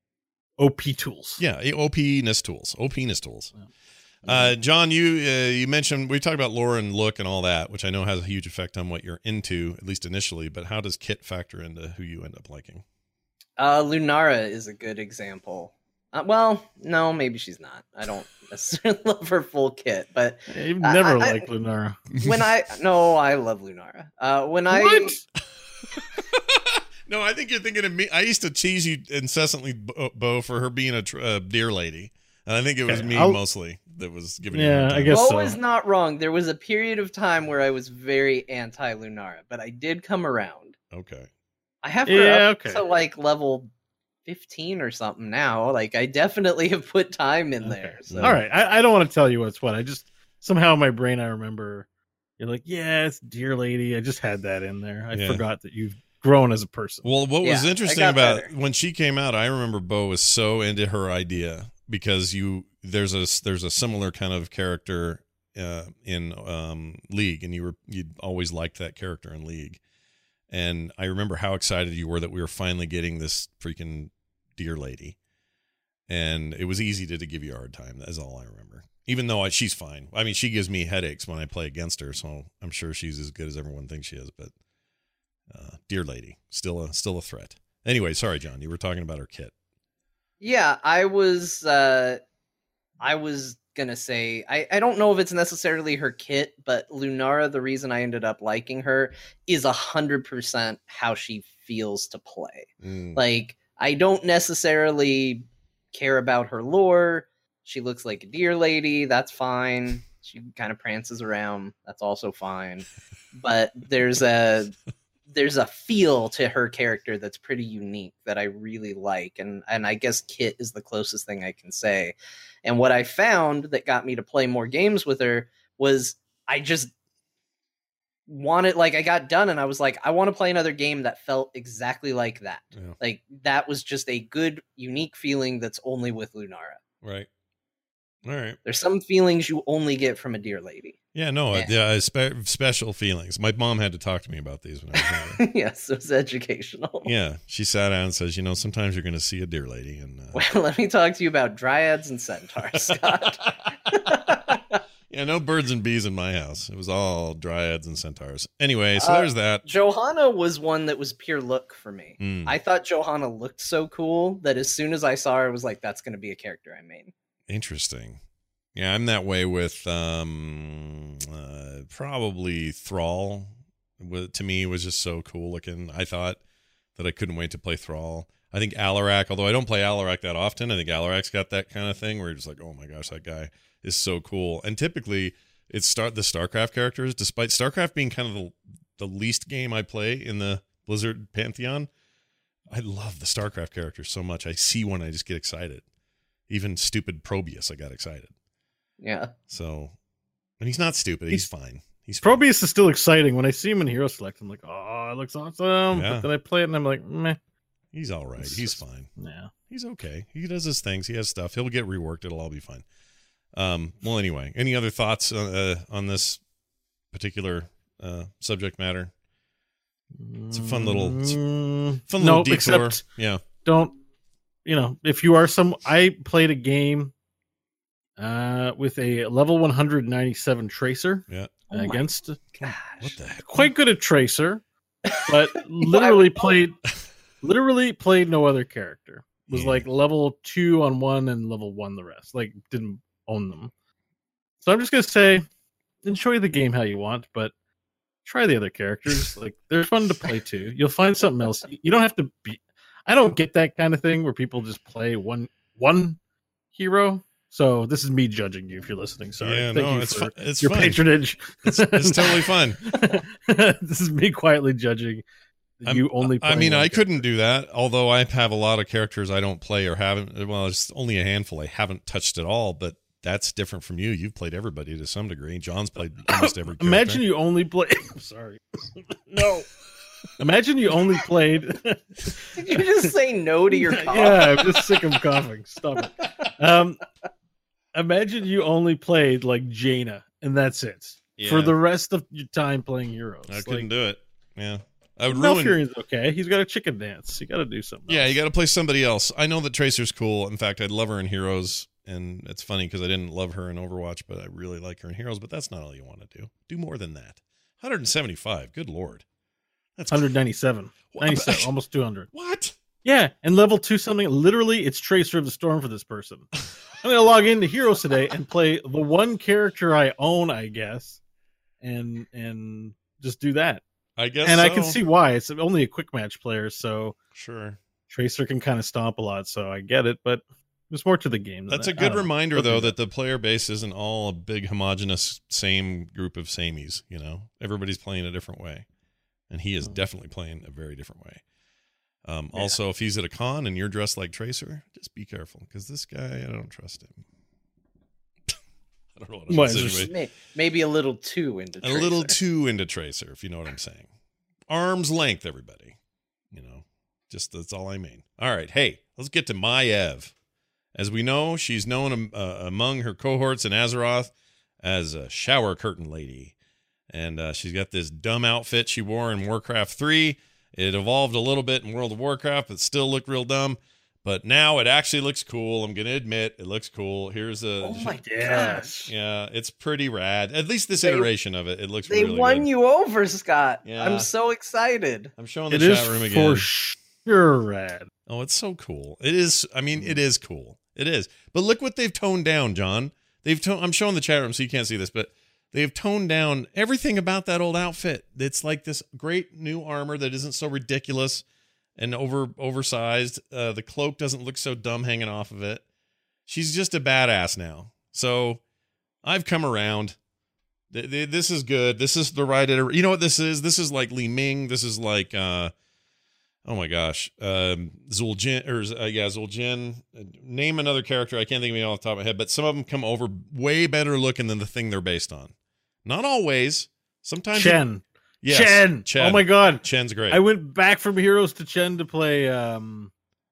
S10: O P tools.
S8: Yeah, O P-ness tools. O P-ness tools. Yeah. Uh, John, you uh, you mentioned, we talked about lore and look and all that, which I know has a huge effect on what you're into, at least initially, but how does kit factor into who you end up liking?
S11: Uh, Lunara is a good example. Uh, well, no, maybe she's not. I don't necessarily love her full kit, but
S10: you've never
S11: I,
S10: liked
S11: I,
S10: Lunara.
S11: When I no, I love Lunara. Uh, when I
S10: what?
S8: No, I think you're thinking of me. I used to tease you incessantly, Bo, for her being a tr- uh, deer lady, and I think it was me
S10: I'll,
S8: mostly that was giving
S10: yeah,
S8: you. Yeah,
S10: I guess
S11: Bo
S10: so.
S11: is not wrong. There was a period of time where I was very anti Lunara, but I did come around.
S8: Okay.
S11: I have her
S10: yeah,
S11: up
S10: okay.
S11: to like level fifteen or something now. Like I definitely have put time in
S10: okay.
S11: there. So.
S10: All right, I, I don't want to tell you what's what. I just somehow in my brain I remember you're like, yeah, it's Dear Lady. I just had that in there. I
S8: Yeah.
S10: forgot that you've grown as a person.
S8: Well, what was
S11: Yeah, I
S8: interesting
S11: got
S8: about
S11: better.
S8: when she came out, I remember Bo was so into her idea because you there's a there's a similar kind of character uh, in um, League, and you were you always liked that character in League, and I remember how excited you were that we were finally getting this freaking Dear Lady, and it was easy to, to give you a hard time. That's all I remember. Even though I, she's fine. I mean, she gives me headaches when I play against her, so I'm sure she's as good as everyone thinks she is, but. Uh, Dear Lady, still a still a threat. Anyway, sorry, John. You were talking about her kit.
S11: Yeah, I was uh I was gonna say I, I don't know if it's necessarily her kit, but Lunara, the reason I ended up liking her is a hundred percent how she feels to play.
S8: Mm.
S11: Like, I don't necessarily care about her lore. She looks like a deer lady, that's fine. She kind of prances around, that's also fine. But there's a there's a feel to her character that's pretty unique that I really like. And, and I guess Kit is the closest thing I can say. And what I found that got me to play more games with her was I just wanted, like, I got done and I was like, I want to play another game that felt exactly like that.
S8: Yeah.
S11: Like, that was just a good, unique feeling that's only with Lunara.
S8: Right. All right.
S11: There's some feelings you only get from a deer lady.
S8: Yeah, no,
S11: Yeah.
S8: yeah, spe- special feelings. My mom had to talk to me about these when I was younger.
S11: Yes, it was educational.
S8: Yeah, she sat down and says, you know, sometimes you're going to see a deer lady. And uh,
S11: Well, let me talk to you about dryads and centaurs, Scott.
S8: yeah, no birds and bees in my house. It was all dryads and centaurs. Anyway, so
S11: Uh,
S8: there's that.
S11: Johanna was one that was pure look for me.
S8: Mm.
S11: I thought Johanna looked so cool that as soon as I saw her, I was like, that's going to be a character I made.
S8: Interesting. Yeah, I'm that way with um, uh, probably Thrall. Wa- To me, was just so cool looking. I thought that I couldn't wait to play Thrall. I think Alarak, although I don't play Alarak that often, I think Alarak's got that kind of thing where you're just like, oh my gosh, that guy is so cool. And typically, it's start the StarCraft characters, despite StarCraft being kind of the, the least game I play in the Blizzard pantheon. I love the StarCraft characters so much. I see one, I just get excited. Even stupid Probius, I got excited.
S11: Yeah.
S8: So, and he's not stupid. He's fine. He's fine.
S10: Probius is still exciting. When I see him in Hero Select, I'm like, oh, it looks awesome.
S8: Yeah.
S10: But then I play it and I'm like, meh.
S8: He's all right.
S10: It's
S8: He's
S10: just-
S8: fine.
S10: Yeah.
S8: He's okay. He does his things. He has stuff. He'll get reworked. It'll all be fine. Um, well, anyway, any other thoughts uh, uh, on this particular uh, subject matter? It's a fun little, it's a
S10: Mm,
S8: fun little
S10: nope,
S8: detour.
S10: except
S8: Yeah.
S10: don't, you know, if you are some, I played a game uh, with a level one ninety-seven Tracer
S8: Yeah.
S11: Oh my
S10: against
S11: Gosh.
S8: What the heck?
S10: quite good at Tracer, but literally played, literally played no other character. Was
S8: Yeah.
S10: like level two on one and level one the rest. Like didn't own them. So I'm just gonna say, enjoy the game how you want, but try the other characters. Like they're fun to play too. You'll find something else. You don't have to be. I don't get that kind of thing where people just play one one hero. So this is me judging you if you're listening. Sorry.
S8: Yeah,
S10: Thank
S8: no,
S10: you
S8: it's
S10: for
S8: fu- it's
S10: your
S8: fine.
S10: patronage.
S8: It's, it's totally fine.
S10: This is me quietly judging.
S8: I'm-
S10: You only.
S8: I
S10: playing
S8: mean,
S10: one
S8: I
S10: character.
S8: couldn't do that. Although I have a lot of characters I don't play or haven't. Well, it's only a handful I haven't touched at all. But that's different from you. You've played everybody to some degree. John's played almost every character.
S10: Imagine you only play. Sorry. No. Imagine you only played.
S11: Did you just say no to your cough?
S10: Yeah, I'm just sick of coughing. Stop it. Um, imagine you only played like Jaina, and that's it
S8: Yeah.
S10: for the rest of your time playing heroes.
S8: I couldn't
S10: like,
S8: do it. Yeah, I would
S10: Malfurion's
S8: ruin.
S10: okay. He's got a chicken dance. You got to do something.
S8: Yeah,
S10: else.
S8: you got to play somebody else. I know that Tracer's cool. In fact, I'd love her in Heroes, and it's funny because I didn't love her in Overwatch, but I really like her in Heroes. But that's not all you want to do. Do more than that. one seventy-five. Good lord. That's
S10: one ninety-seven.
S8: What?
S10: ninety-seven, almost two hundred.
S8: What?
S10: Yeah, and level two something. Literally, it's Tracer of the Storm for this person. I'm gonna log into Heroes today and play the one character I own, I guess, and and just do that.
S8: I guess.
S10: And
S8: so.
S10: I can see why. It's only a quick match player, so
S8: Sure.
S10: Tracer can kind of stomp a lot. So I get it, but there's more to the game. Than
S8: That's a
S10: that. I
S8: good
S10: don't know.
S8: reminder,
S10: Go
S8: though,
S10: do
S8: that the player base isn't all a big homogenous same group of samies. You know, everybody's playing a different way, and he is definitely playing a very different way. Um,
S10: Yeah.
S8: Also, if he's at a con and you're dressed like Tracer, just be careful because this guy, I don't trust him. I don't know what I'm
S10: What,
S8: saying.
S10: is there-
S11: May- Maybe a little too into
S8: A
S11: Tracer.
S8: little too into Tracer, if you know what I'm saying. Arm's length, everybody. You know, just that's all I mean. All right, hey, let's get to Maiev. As we know, she's known um, uh, among her cohorts in Azeroth as a shower curtain lady. And uh, she's got this dumb outfit she wore in Warcraft three. It evolved a little bit in World of Warcraft, but still looked real dumb. But now it actually looks cool. I'm going to admit it looks cool. Here's a...
S11: Oh my
S10: Yes.
S11: gosh.
S8: Yeah, it's pretty rad. At least this
S11: They-
S8: iteration of it. It looks
S11: They
S8: really
S11: won
S8: good.
S11: you over, Scott.
S8: Yeah.
S11: I'm so excited.
S8: I'm showing the
S10: It is
S8: chat room again.
S10: for sure rad.
S8: Oh, it's so cool. It is. I mean, it is cool. It is. But look what they've toned down, John. They've toned, I'm showing the chat room so you can't see this, but they've toned down everything about that old outfit. It's like this great new armor that isn't so ridiculous and over oversized. Uh, the cloak doesn't look so dumb hanging off of it. She's just a badass now. So I've come around. Th- th- This is good. This is the right iter- You know what this is? This is like Li Ming. This is like, uh, oh my gosh, um, Zul'Jin, or uh, yeah, Zul'Jin. Uh, Name another character. I can't think of any off the top of my head, but some of them come over way better looking than the thing they're based on. Not always. Sometimes.
S10: Chen.
S8: Yes,
S10: Chen.
S8: Chen.
S10: Oh my god.
S8: Chen's great.
S10: I went back from Heroes to Chen to play um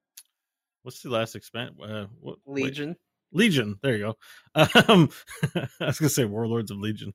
S10: what's the last expansion? Uh, what, wait.
S11: Legion.
S10: Legion. There you go. Um I was gonna say Warlords of Legion.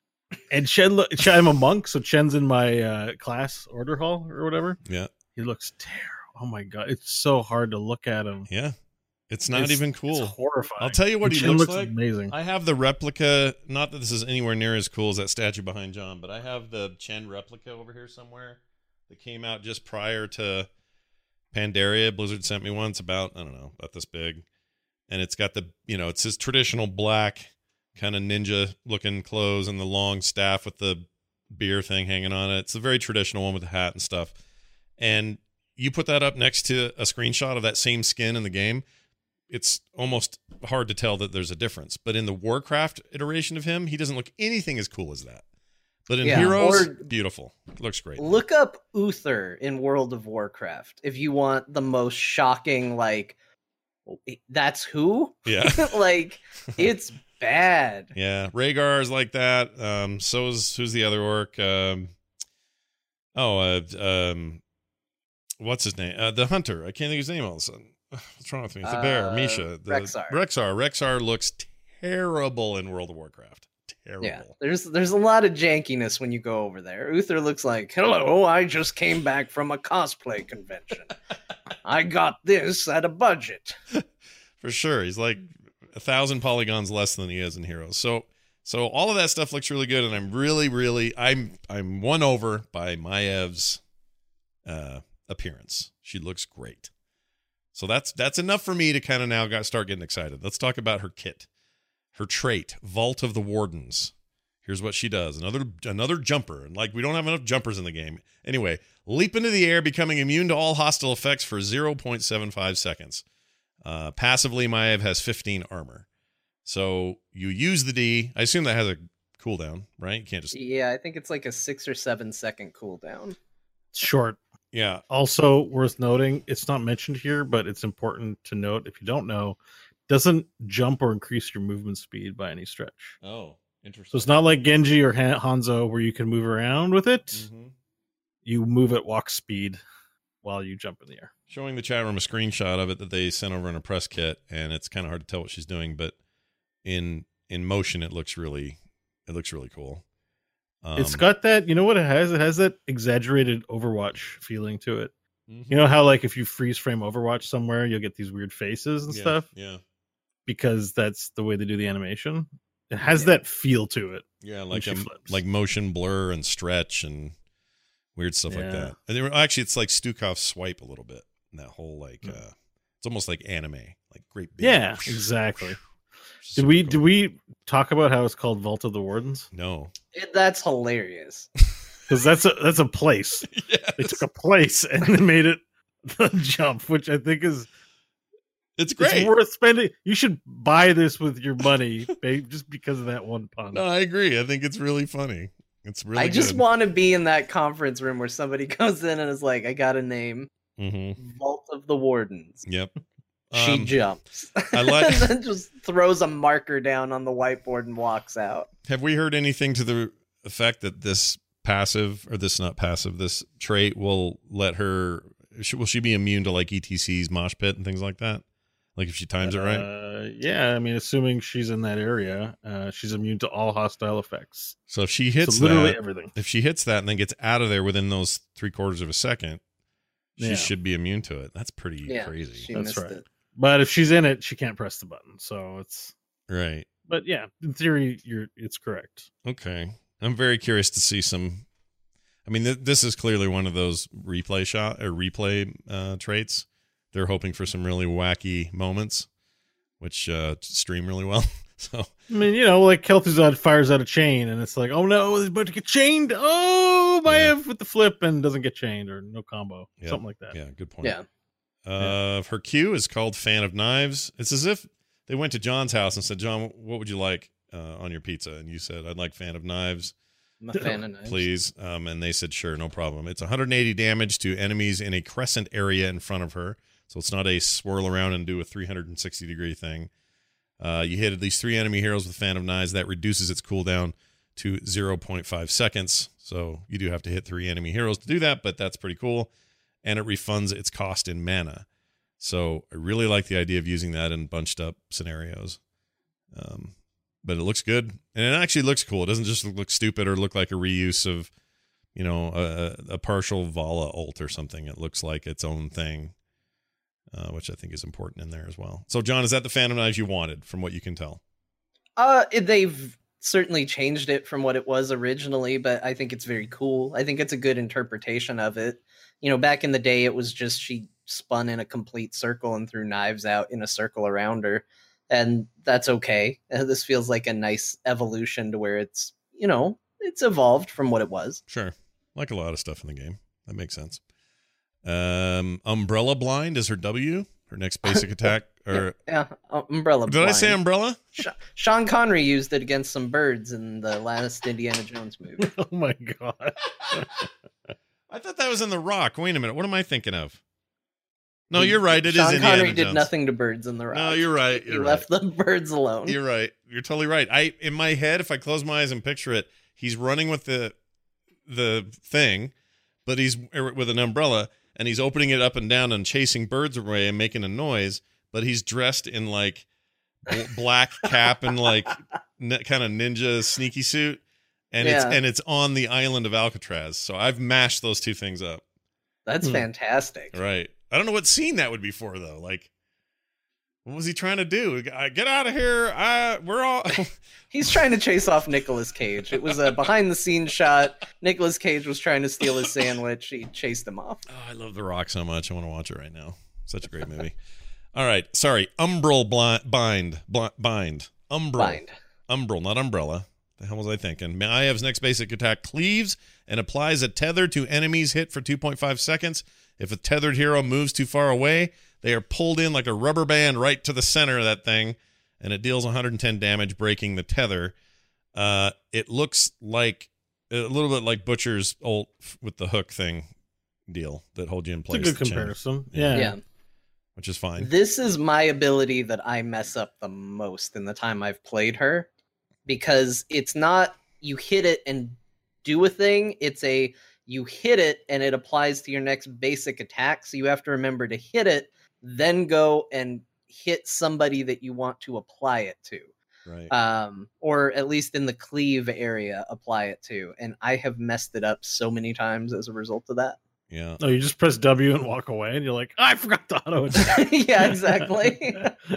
S10: And Chen, lo- Chen I'm a monk, so Chen's in my uh, class order hall or whatever.
S8: Yeah.
S10: He looks terrible. Oh my god, it's so hard to look at him.
S8: Yeah. It's not
S10: It's-
S8: even cool.
S10: It's horrifying.
S8: I'll tell you what
S10: And
S8: he
S10: Chen
S8: looks,
S10: looks
S8: like.
S10: amazing.
S8: I have the replica. Not that this is anywhere near as cool as that statue behind John, but I have the Chen replica over here somewhere that came out just prior to Pandaria. Blizzard sent me one. It's about, I don't know, about this big. And it's got the, you know, it's his traditional black kind of ninja looking clothes and the long staff with the beer thing hanging on it. It's a very traditional one with the hat and stuff. And you put that up next to a screenshot of that same skin in the game, it's almost hard to tell that there's a difference. But in the Warcraft iteration of him, he doesn't look anything as cool as that. But in
S11: Yeah,
S8: Heroes,
S11: or-
S8: beautiful. Looks great.
S11: Look up Uther in World of Warcraft if you want the most shocking, like, that's who?
S8: Yeah.
S11: Like, it's bad.
S8: Yeah, Rhaegar is like that. Um, so is, who's the other orc? Um, oh, uh, um, what's his name? Uh, the hunter. I can't think of his name all of a sudden. What's wrong with me? It's the bear,
S11: Uh,
S8: Misha. The,
S11: Rexxar.
S8: Rexxar. Rexxar looks terrible in World of Warcraft. Terrible.
S11: Yeah, there's there's a lot of jankiness when you go over there. Uther looks like, hello, I just came back from a cosplay convention. I got this at a budget.
S8: For sure. He's like a thousand polygons less than he is in Heroes. So so all of that stuff looks really good, and I'm really, really I'm I'm won over by Maev's uh appearance. She looks great. So that's that's enough for me to kind of now got start getting excited. Let's talk about her kit. Her trait, Vault of the Wardens. Here's what she does. Another another jumper. And like we don't have enough jumpers in the game. Anyway, leap into the air, becoming immune to all hostile effects for zero point seven five seconds. Uh, passively, Maiev has fifteen armor. So you use the D. I assume that has a cooldown, right? You can't just...
S11: Yeah, I think it's like a six or seven second cooldown.
S10: Short.
S8: Yeah.
S10: Also worth noting, it's not mentioned here, but it's important to note if you don't know, doesn't jump or increase your movement speed by any stretch.
S8: Oh, interesting.
S10: So it's not like Genji or Han- Hanzo where you can move around with it.
S8: Mm-hmm.
S10: You move at walk speed while you jump in the air.
S8: Showing the chat room a screenshot of it that they sent over in a press kit, and it's kind of hard to tell what she's doing, but in in motion it looks really it looks really cool. Um,
S10: It's got that, you know what it has? It has that exaggerated Overwatch feeling to it.
S8: mhm.
S10: You know how like if you freeze frame Overwatch somewhere, you'll get these weird faces and
S8: Yeah,
S10: stuff
S8: Yeah.
S10: because that's the way they do the animation. It has that feel to it.
S8: Yeah,
S10: when
S8: like
S10: she
S8: a,
S10: flips.
S8: like motion blur and stretch and weird stuff like
S10: Yeah.
S8: that. And they were, actually, it's like Stukov's swipe a little bit. And that whole like,
S10: Mm.
S8: uh, it's almost like anime, like great. Big,
S10: Yeah, exactly. Did
S8: super
S10: we
S8: cool.
S10: did we talk about how it's called Vault of the Wardens?
S8: No.
S11: It, that's hilarious.
S10: Because that's a that's a place.
S8: Yes.
S10: They took a place and they made it the jump, which I think is
S8: It's great.
S10: it's worth spending. You should buy this with your money, babe, just because of that one pun.
S8: No, I agree. I think it's really funny. It's really.
S11: I just
S8: good.
S11: want to be in that conference room where somebody goes in and is like, I got a name.
S8: Mm-hmm.
S11: Vault of the Wardens.
S8: Yep.
S11: She
S8: Um,
S11: jumps.
S8: I like-
S11: and then just throws a marker down on the whiteboard and walks out.
S8: Have we heard anything to the effect that this passive, or this not passive, this trait will let her, will she be immune to like E T C's mosh pit and things like that? Like if she times it right?
S10: Uh, yeah, I mean, assuming she's in that area, uh, she's immune to all hostile effects.
S8: So if she hits
S10: so literally
S8: that,
S10: everything.
S8: if she hits that and then gets out of there within those three quarters of a second, she
S10: Yeah.
S8: should be immune to it. That's pretty
S11: Yeah,
S8: crazy.
S11: she
S10: That's
S11: missed
S10: right.
S11: it.
S10: But if she's in it, she can't press the button. So it's.
S8: Right.
S10: But yeah, in theory, you're it's correct.
S8: Okay. I'm very curious to see some. I mean, th- this is clearly one of those replay shot or replay uh, traits. They're hoping for some really wacky moments, which uh, stream really well. So
S10: I mean, you know, like Kel'Thuzad fires out a chain, and it's like, oh no, he's about to get chained. Oh, by
S8: Yeah.
S10: with the flip, and doesn't get chained or no combo,
S8: Yeah.
S10: something like that.
S8: yeah, good point.
S11: Yeah.
S8: Uh, her Q is called Fan of Knives. It's as if they went to John's house and said, John, what would you like uh, on your pizza? And you said, I'd like Fan of Knives,
S11: I'm a fan of knives.
S8: please. Um, and they said, sure, no problem. It's one hundred eighty damage to enemies in a crescent area in front of her. So it's not a swirl around and do a three hundred sixty degree thing. Uh, you hit at least three enemy heroes with Fan of Knives. That reduces its cooldown to zero point five seconds. So you do have to hit three enemy heroes to do that, but that's pretty cool. And it refunds its cost in mana. So I really like the idea of using that in bunched up scenarios. Um, but it looks good. And it actually looks cool. It doesn't just look stupid or look like a reuse of, you know, a, a partial Vala ult or something. It looks like its own thing, uh, which I think is important in there as well. So, John, is that the Phantom Knives you wanted from what you can tell?
S11: Uh, they've certainly changed it from what it was originally, but I think it's very cool. I think it's a good interpretation of it. You know, back in the day, it was just she spun in a complete circle and threw knives out in a circle around her. And that's okay. Uh, This feels like a nice evolution to where it's, you know, it's evolved from what it was.
S8: Sure. Like a lot of stuff in the game. That makes sense. Um, Umbrella Blind is her W, her next basic attack. Or
S11: Yeah, uh, Umbrella
S8: Did I say
S11: Blind.
S8: Umbrella?
S11: Sh- Sean Connery used it against some birds in the last Indiana Jones movie.
S10: Oh my god!
S8: I thought that was in The Rock. Wait a minute. What am I thinking of? No, you're right. It is
S11: Sean
S8: Indiana
S11: Connery did
S8: Jones.
S11: nothing to birds in the Rock.
S8: No, you're right.
S11: He
S8: You're right.
S11: left the birds alone.
S8: You're right. You're totally right. I in my head, if I close my eyes and picture it, he's running with the the thing, but he's with an umbrella and he's opening it up and down and chasing birds away and making a noise. But he's dressed in like bl- black cap and like n- kind of ninja sneaky suit, and it's
S11: Yeah.
S8: and it's on the island of Alcatraz. So I've mashed those two things up.
S11: That's
S10: Hmm.
S11: fantastic.
S8: Right. I don't know what scene that would be for though. Like, what was he trying to do? I- Get out of here! I we're all.
S11: He's trying to chase off Nicolas Cage. It was a behind the scenes shot. Nicolas Cage was trying to steal his sandwich. He chased him off.
S8: Oh, I love The Rock so much. I want to watch it right now. Such a great movie. All right. Sorry. Umbral blind, bind. Bl- bind. Umbral.
S11: Bind.
S8: Umbral, not umbrella. The hell was I thinking? Mayaev's next basic attack cleaves and applies a tether to enemies hit for two point five seconds. If a tethered hero moves too far away, they are pulled in like a rubber band right to the center of that thing, and it deals one hundred ten damage, breaking the tether. Uh, it looks like a little bit like Butcher's ult with the hook thing deal that hold you in
S10: It's
S8: place.
S10: a good
S8: the chin.
S10: comparison.
S8: Yeah.
S10: Yeah.
S11: Yeah.
S8: Which is fine.
S11: This is my ability that I mess up the most in the time I've played her, because it's not you hit it and do a thing. It's a you hit it and it applies to your next basic attack. So you have to remember to hit it, then go and hit somebody that you want to apply it to.
S8: Right.
S11: Um, or at least in the cleave area, apply it to. And I have messed it up so many times as a result of that.
S8: Yeah.
S10: No, you just press W and walk away, and you're like, I forgot to auto attack.
S11: Yeah, exactly.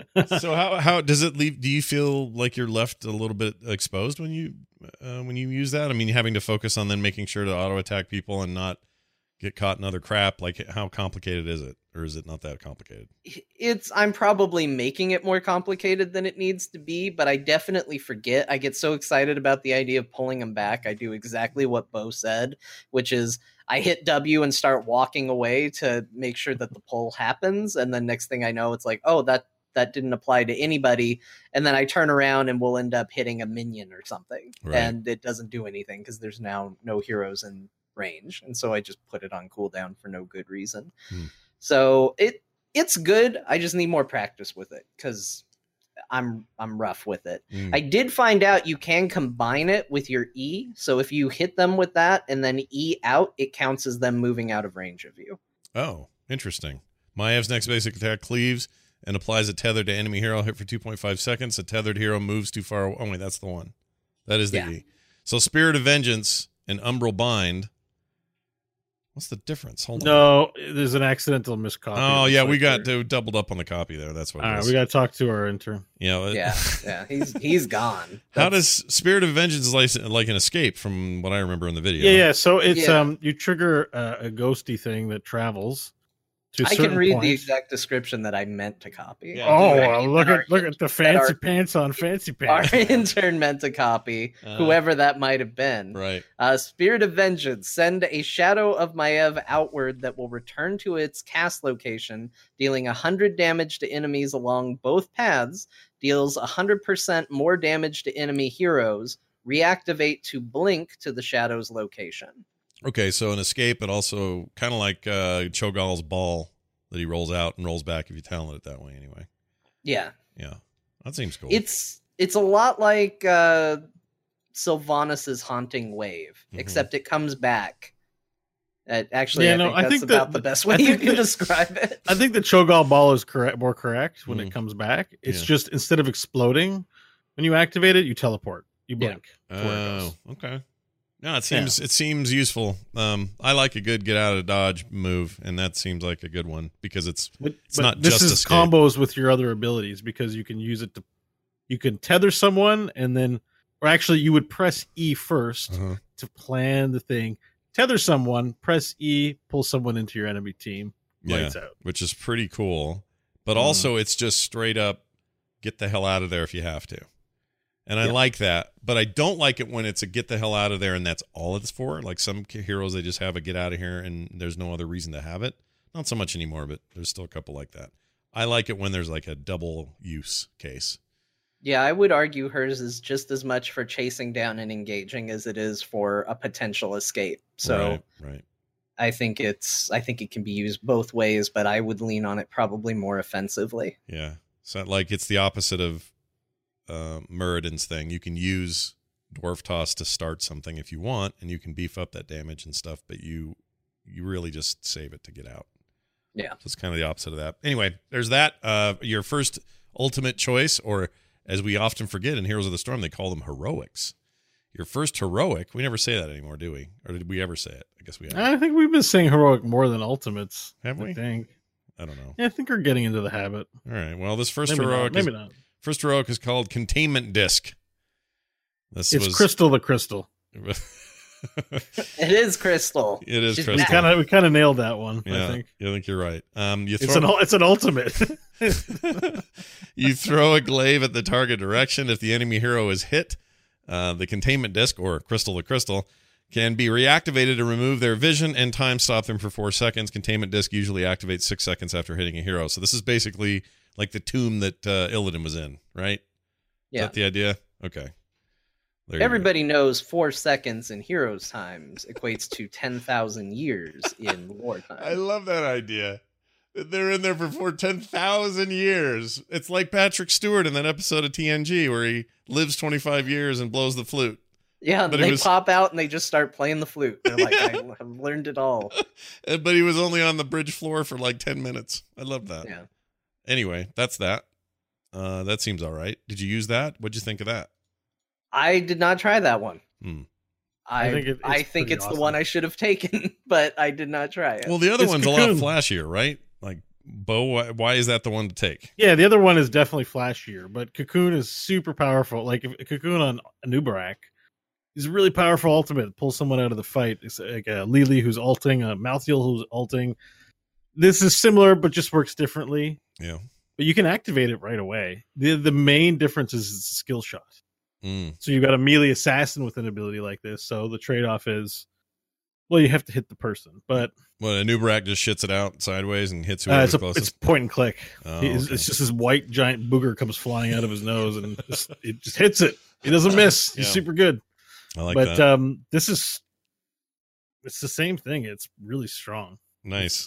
S8: So how how does it leave? Do you feel like you're left a little bit exposed when you uh, when you use that? I mean, having to focus on then making sure to auto attack people and not get caught in other crap. Like, how complicated is it, or is it not that complicated?
S11: It's I'm probably making it more complicated than it needs to be, but I definitely forget. I get so excited about the idea of pulling them back. I do exactly what Bo said, which is I hit W and start walking away to make sure that the pull happens, and then next thing I know, it's like, oh, that that didn't apply to anybody, and then I turn around and we'll end up hitting a minion or something,
S8: Right.
S11: and it doesn't do anything because there's now no heroes in range, and so I just put it on cooldown for no good reason.
S8: Hmm.
S11: So it it's good. I just need more practice with it because I'm I'm rough with it. Mm. I did find out you can combine it with your E. So if you hit them with that and then E out, it counts as them moving out of range of you.
S8: Oh, interesting. Maev's next basic attack cleaves and applies a tether to enemy hero. Hit for two point five seconds. A tethered hero moves too far away. Oh, wait, that's the one. That is the yeah. E. So Spirit of Vengeance and Umbral Bind. What's the difference? Hold
S10: no,
S8: on.
S10: No, there's an accidental miscopy.
S8: Oh, yeah, we got to doubled up on the copy there. That's what it
S10: All right,
S8: is.
S10: we got to talk to our intern.
S8: You know, it,
S11: yeah, yeah, he's he's gone.
S8: How does Spirit of Vengeance like, like an escape from what I remember in the video?
S10: Yeah, yeah. So it's
S11: yeah.
S10: um, you trigger uh, a ghosty thing that travels. To
S11: I can read
S10: points.
S11: the exact description that I meant to copy.
S10: Yeah, oh, well, look at our, look at the fancy our, pants on fancy pants.
S11: Our intern meant to copy, uh, whoever that might have been.
S8: Right.
S11: Uh, Spirit of Vengeance. Send a Shadow of Maiev outward that will return to its cast location, dealing one hundred damage to enemies along both paths, deals one hundred percent more damage to enemy heroes, reactivate to blink to the Shadow's location.
S8: Okay, so an escape, but also kind of like uh, Cho'Gall's ball that he rolls out and rolls back if you talent it that way anyway.
S11: Yeah.
S8: Yeah, that seems cool.
S11: It's it's a lot like uh, Sylvanas' Haunting Wave, mm-hmm. except it comes back. Uh, actually,
S10: yeah,
S11: I
S10: no,
S11: think that's
S10: I think
S11: about
S10: the,
S11: the best way you can the, describe it.
S10: I think the Cho'Gall ball is correct, more correct when mm. it comes back. It's
S8: yeah.
S10: just instead of exploding, when you activate it, you teleport. You blink.
S8: Yeah. Oh, okay. No, it seems yeah. it seems useful. Um, I like a good get out of dodge move, and that seems like a good one because it's
S10: but,
S8: it's
S10: but
S8: not
S10: this
S8: just
S10: is
S8: escape.
S10: Combos with your other abilities because you can use it to you can tether someone and then or actually you would press E first
S8: uh-huh.
S10: to plan the thing. Tether someone, press E, pull someone into your enemy team. Lights
S8: yeah,
S10: out.
S8: Which is pretty cool. But mm. also it's just straight up get the hell out of there if you have to. And I yep. like that, but I don't like it when it's a get the hell out of there and that's all it's for. Like some heroes, they just have a get out of here and there's no other reason to have it. Not so much anymore, but there's still a couple like that. I like it when there's like a double use case.
S11: Yeah, I would argue hers is just as much for chasing down and engaging as it is for a potential escape. So
S8: right, right.
S11: I think it's I think it can be used both ways, but I would lean on it probably more offensively.
S8: Yeah, so like it's the opposite of Uh, Muradin's thing. You can use Dwarf Toss to start something if you want, and you can beef up that damage and stuff, but you you really just save it to get out.
S11: Yeah.
S8: So it's kind of the opposite of that. Anyway, there's that. Uh, your first ultimate choice, or as we often forget in Heroes of the Storm, they call them heroics. Your first heroic, we never say that anymore, do we? Or did we ever say it? I guess we haven't.
S10: I think we've been saying heroic more than ultimates.
S8: Have we?
S10: I think.
S8: I don't know.
S10: Yeah, I think we're getting into the habit.
S8: All right. Well, this first
S10: maybe
S8: heroic
S10: not. Maybe
S8: is,
S10: not.
S8: First heroic is called Containment Disc. This
S10: it's
S8: was...
S10: Crystal the Crystal.
S11: It is Crystal.
S8: It is
S11: She's
S8: Crystal.
S10: We kind of we kind of nailed that one.
S8: Yeah,
S10: I think.
S8: I think you're right. Um, you throw...
S10: It's an it's an ultimate.
S8: You throw a glaive at the target direction. If the enemy hero is hit, uh, the Containment Disc, or Crystal the Crystal, can be reactivated to remove their vision and time stop them for four seconds. Containment Disc usually activates six seconds after hitting a hero. So this is basically like the tomb that uh, Illidan was in, right?
S11: Yeah.
S8: Is that the idea? Okay. There
S11: Everybody knows four seconds in Heroes Times equates to ten thousand years in War Time.
S8: I love that idea. They're in there for four, ten thousand years. It's like Patrick Stewart in that episode of T N G where he lives twenty-five years and blows the flute.
S11: Yeah,
S8: but
S11: they
S8: was...
S11: pop out and they just start playing the flute. They're like, I have learned it all.
S8: But he was only on the bridge floor for like ten minutes. I love that.
S11: Yeah.
S8: Anyway, that's that. Uh, that seems all right. Did you use that? What'd you think of that?
S11: I did not try that one.
S8: Hmm.
S11: I, I think, it, it's, I think it's awesome. The one I should have taken, but I did not try it.
S8: Well, the other
S10: it's
S8: one's
S10: Cocoon.
S8: a lot flashier, right? Like, Bo, why, why is that the one to take?
S10: Yeah, the other one is definitely flashier, but Cocoon is super powerful. Like, if Cocoon on Anubarak is a really powerful ultimate. Pull someone out of the fight. It's like a Lily who's ulting, a Malthael who's ulting. This is similar, but just works differently.
S8: Yeah.
S10: But you can activate it right away. The the main difference is it's a skill shot.
S8: Mm.
S10: So you've got a melee assassin with an ability like this. So the trade-off is, well, you have to hit the person. But
S8: well, Anubarak just shits it out sideways and hits
S10: uh,
S8: whoever's
S10: it's, a,
S8: closest.
S10: it's point and click.
S8: Oh,
S10: it's,
S8: okay.
S10: it's just this white giant booger comes flying out of his nose, and just, it just hits it. He doesn't miss. He's
S8: Yeah.
S10: super good.
S8: I like
S10: but
S8: that.
S10: um, this is it's the same thing. It's really strong.
S8: Nice.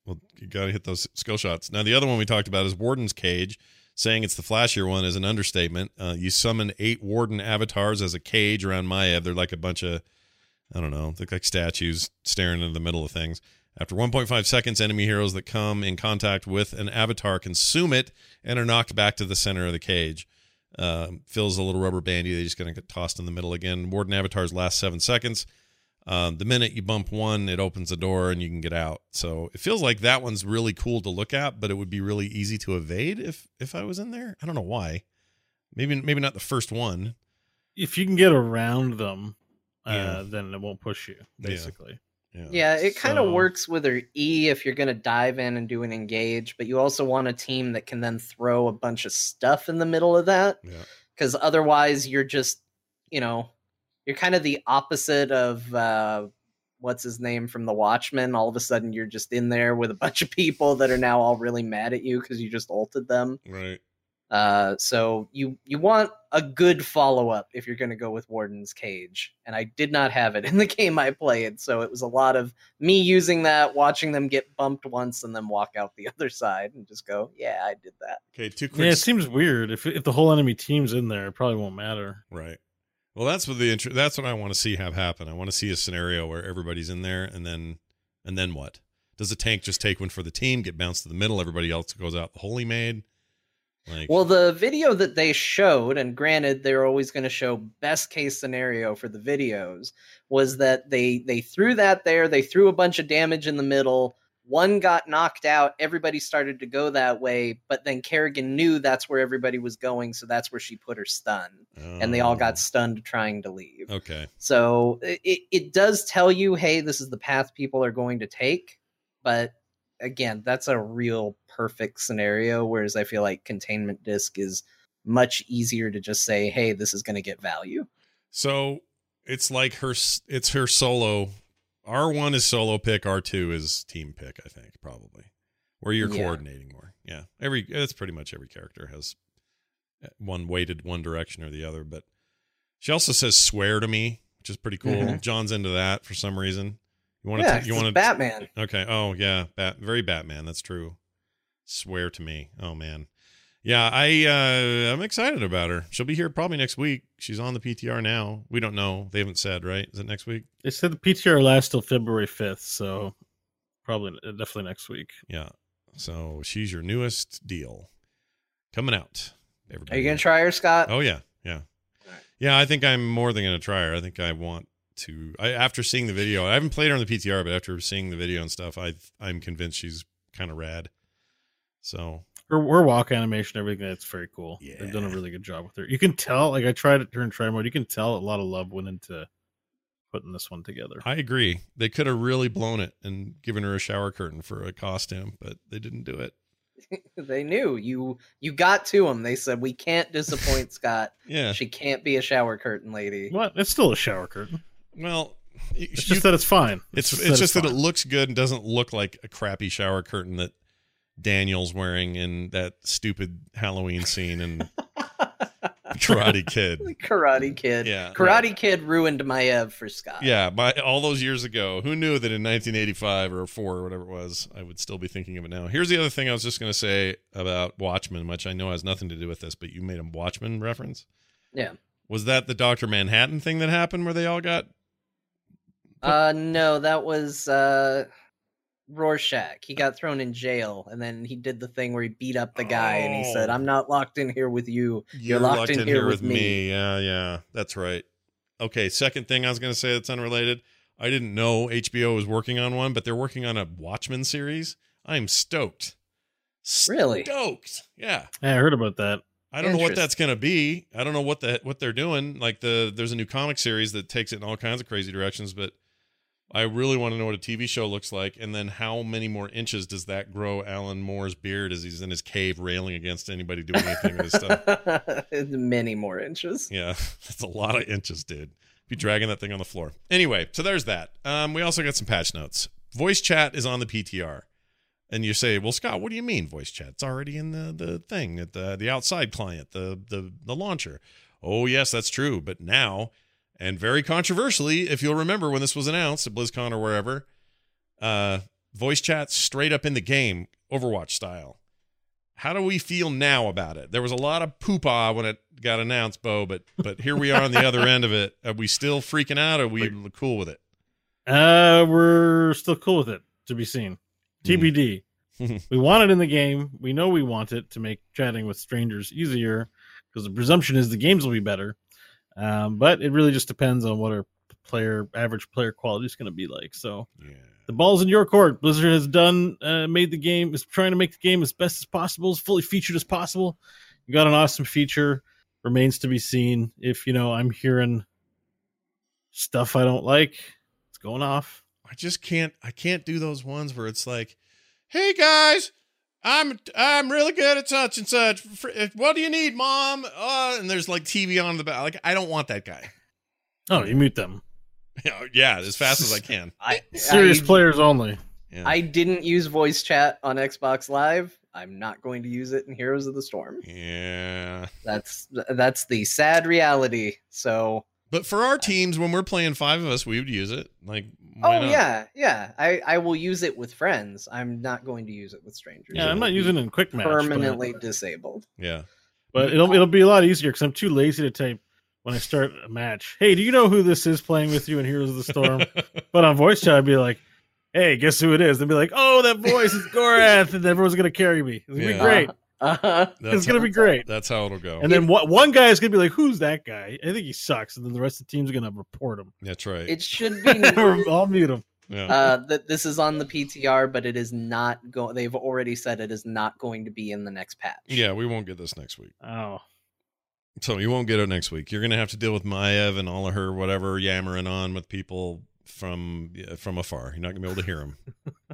S8: Well, you got to hit those skill shots. Now, the other one we talked about is Warden's Cage. Saying it's the flashier one is an understatement. Uh, you summon eight Warden avatars as a cage around Maiev. They're like a bunch of, I don't know, look like statues staring into the middle of things. After one point five seconds, enemy heroes that come in contact with an avatar consume it and are knocked back to the center of the cage. Uh, fills a little rubber bandy. They just going to get tossed in the middle again. Warden avatars last seven seconds. Um, the minute you bump one, it opens the door and you can get out. So it feels like that one's really cool to look at, but it would be really easy to evade if if I was in there. I don't know why. Maybe maybe not the first one.
S10: If you can get around them, uh,
S8: Yeah.
S10: then it won't push you, basically.
S8: Yeah,
S11: Yeah, it kind of
S10: So-
S11: works with her E if you're going to dive in and do an engage, but you also want a team that can then throw a bunch of stuff in the middle of that.
S8: Yeah.
S11: Because otherwise, you're just, you know, you're kind of the opposite of uh, what's his name from The Watchmen. All of a sudden, you're just in there with a bunch of people that are now all really mad at you because you just ulted them.
S8: Right.
S11: Uh, so you you want a good follow up if you're going to go with Warden's Cage, and I did not have it in the game I played, so it was a lot of me using that, watching them get bumped once, and then walk out the other side and just go, "Yeah, I did that."
S8: Okay, two quick.
S10: Yeah, it seems weird. If if the whole enemy team's in there, it probably won't matter.
S8: Right. Well, that's what the intro. That's what I want to see have happen. I want to see a scenario where everybody's in there, and then and then what? Does the tank just take one for the team, get bounced to the middle, everybody else goes out the holy maid? Like,
S11: Well, the video that they showed, and granted, they're always going to show best case scenario for the videos, was that they they threw that there, they threw a bunch of damage in the middle, one got knocked out, everybody started to go that way, but then Kerrigan knew that's where everybody was going, so that's where she put her stun, and they all got stunned trying to leave.
S8: Okay.
S11: So it, it does tell you, hey, this is the path people are going to take, but again, that's a real perfect scenario, whereas I feel like Containment Disc is much easier to just say, hey, this is going to get value.
S8: So it's like her. It's her solo. R one is solo pick. R two is team pick. I think probably where you're
S11: Yeah.
S8: coordinating more. Yeah, every that's pretty much every character has one weighted one direction or the other. But she also says "swear to me," which is pretty cool.
S11: Mhm.
S8: John's into that for some reason. You want
S11: Yeah,
S8: to? You
S11: it's
S8: want to?
S11: Batman.
S8: Okay. Oh yeah, Bat. Very Batman. That's true. Swear to me. Oh man. Yeah, I uh, I'm excited about her. She'll be here probably next week. She's on the P T R now. We don't know. They haven't said, right? Is it next week?
S10: They said the P T R lasts till February fifth, so probably definitely next week.
S8: Yeah. So she's your newest deal coming out.
S11: Are you going to try her, Scott?
S8: Oh yeah, yeah, yeah. I think I'm more than going to try her. I think I want to. I after seeing the video, I haven't played her on the P T R, but after seeing the video and stuff, I I'm convinced she's kind of rad. So
S10: Her, her walk animation, everything, that's very cool. Yeah. They've done a really good job with her. You can tell, like I tried it during try mode, you can tell a lot of love went into putting this one together.
S8: I agree. They could have really blown it and given her a shower curtain for a costume, but they didn't do it.
S11: They knew you you got to them. They said, we can't disappoint Scott.
S8: Yeah.
S11: She can't be a shower curtain lady.
S10: What? It's still a shower curtain.
S8: Well,
S10: it's just that it's fine.
S8: It's
S10: It's
S8: it's,
S10: just
S8: just
S10: that
S8: that,
S10: it's
S8: it looks good and doesn't look like a crappy shower curtain that Daniel's wearing in that stupid Halloween scene in Karate Kid.
S11: Karate Kid.
S8: Yeah,
S11: Karate
S8: right.
S11: Kid ruined Maiev for Scott.
S8: Yeah, by all those years ago, who knew that in nineteen eighty-five or four or whatever it was, I would still be thinking of it now. Here's the other thing I was just going to say about Watchmen, which I know has nothing to do with this, but you made a Watchmen reference.
S11: Yeah.
S8: Was that the Doctor Manhattan thing that happened where they all got?
S11: Uh, no, that was uh, Rorschach. He got thrown in jail, and then he did the thing where he beat up the guy, and he said, "I'm not locked in here with you. You're, locked, in, here with me."
S8: Yeah, yeah, that's right. Okay, second thing I was going to say that's unrelated. I didn't know H B O was working on one, but they're working on a Watchmen series. I'm stoked.
S11: Really?
S8: Stoked. Yeah.
S10: Yeah, I heard about that.
S8: I don't know what that's going to be. I don't know what the what they're doing. Like the there's a new comic series that takes it in all kinds of crazy directions, but I really want to know what a T V show looks like, and then how many more inches does that grow Alan Moore's beard as he's in his cave railing against anybody doing anything with his stuff?
S11: Many more inches.
S8: Yeah, that's a lot of inches, dude. Be dragging that thing on the floor. Anyway, so there's that. Um, we also got some patch notes. Voice chat is on the P T R. And you say, well, Scott, what do you mean voice chat? It's already in the, the thing, at the the outside client, the, the the launcher. Oh, yes, that's true. But now, and very controversially, if you'll remember when this was announced at BlizzCon or wherever, uh, voice chat straight up in the game, Overwatch style. How do we feel now about it? There was a lot of poo-pah when it got announced, Bo, but but here we are on the other end of it. Are we still freaking out, or are we cool with it?
S10: Uh, we're still cool with it, to be seen. T B D. We want it in the game. We know we want it to make chatting with strangers easier, because the presumption is the games will be better. Um, but it really just depends on what our player average player quality is going to be like. So
S8: yeah.
S10: The ball's in your court. Blizzard has done, uh, made the game, is trying to make the game as best as possible, as fully featured as possible. You got an awesome feature. Remains to be seen. If, you know, I'm hearing stuff I don't like, it's going off.
S8: I just can't, I can't do those ones where it's like, hey guys, I'm, I'm really good at such and such. What do you need, mom? Uh, and there's like T V on the back. Like, I don't want that guy.
S10: Oh, you mute them.
S8: Yeah, as fast as I can.
S11: I,
S10: Serious
S11: I,
S10: players only.
S8: Yeah.
S11: I didn't use voice chat on Xbox Live. I'm not going to use it in Heroes of the Storm.
S8: Yeah.
S11: That's that's the sad reality. So,
S8: but for our teams, when we're playing five of us, we would use it. Like, why
S11: oh
S8: not?
S11: yeah, yeah. I, I will use it with friends. I'm not going to use it with strangers.
S10: Yeah, I'm not using it in quick match.
S11: Permanently
S10: but,
S11: disabled.
S8: Yeah,
S10: but it'll it'll be a lot easier because I'm too lazy to type when I start a match. Hey, do you know who this is playing with you in Heroes of the Storm? But on voice chat, I'd be like, hey, guess who it is? They'd be like, oh, that voice is Gorath, and everyone's going to carry me. It's going to
S8: Yeah.
S10: be great.
S11: Uh-huh.
S10: It's going to be great.
S8: That's how it'll go.
S10: And then one, one guy is going to be like, who's that guy? I think he sucks. And then the rest of the team's going to report him.
S8: That's right.
S11: It should be noted,
S10: I'll mute him.
S8: Yeah.
S11: uh, that this is on the P T R, but it is not going. They've already said it is not going to be in the next patch.
S8: Yeah, we won't get this next week.
S10: Oh.
S8: So you won't get it next week. You're going to have to deal with Maev and all of her whatever yammering on with people from from afar. You're not going to be able to hear them.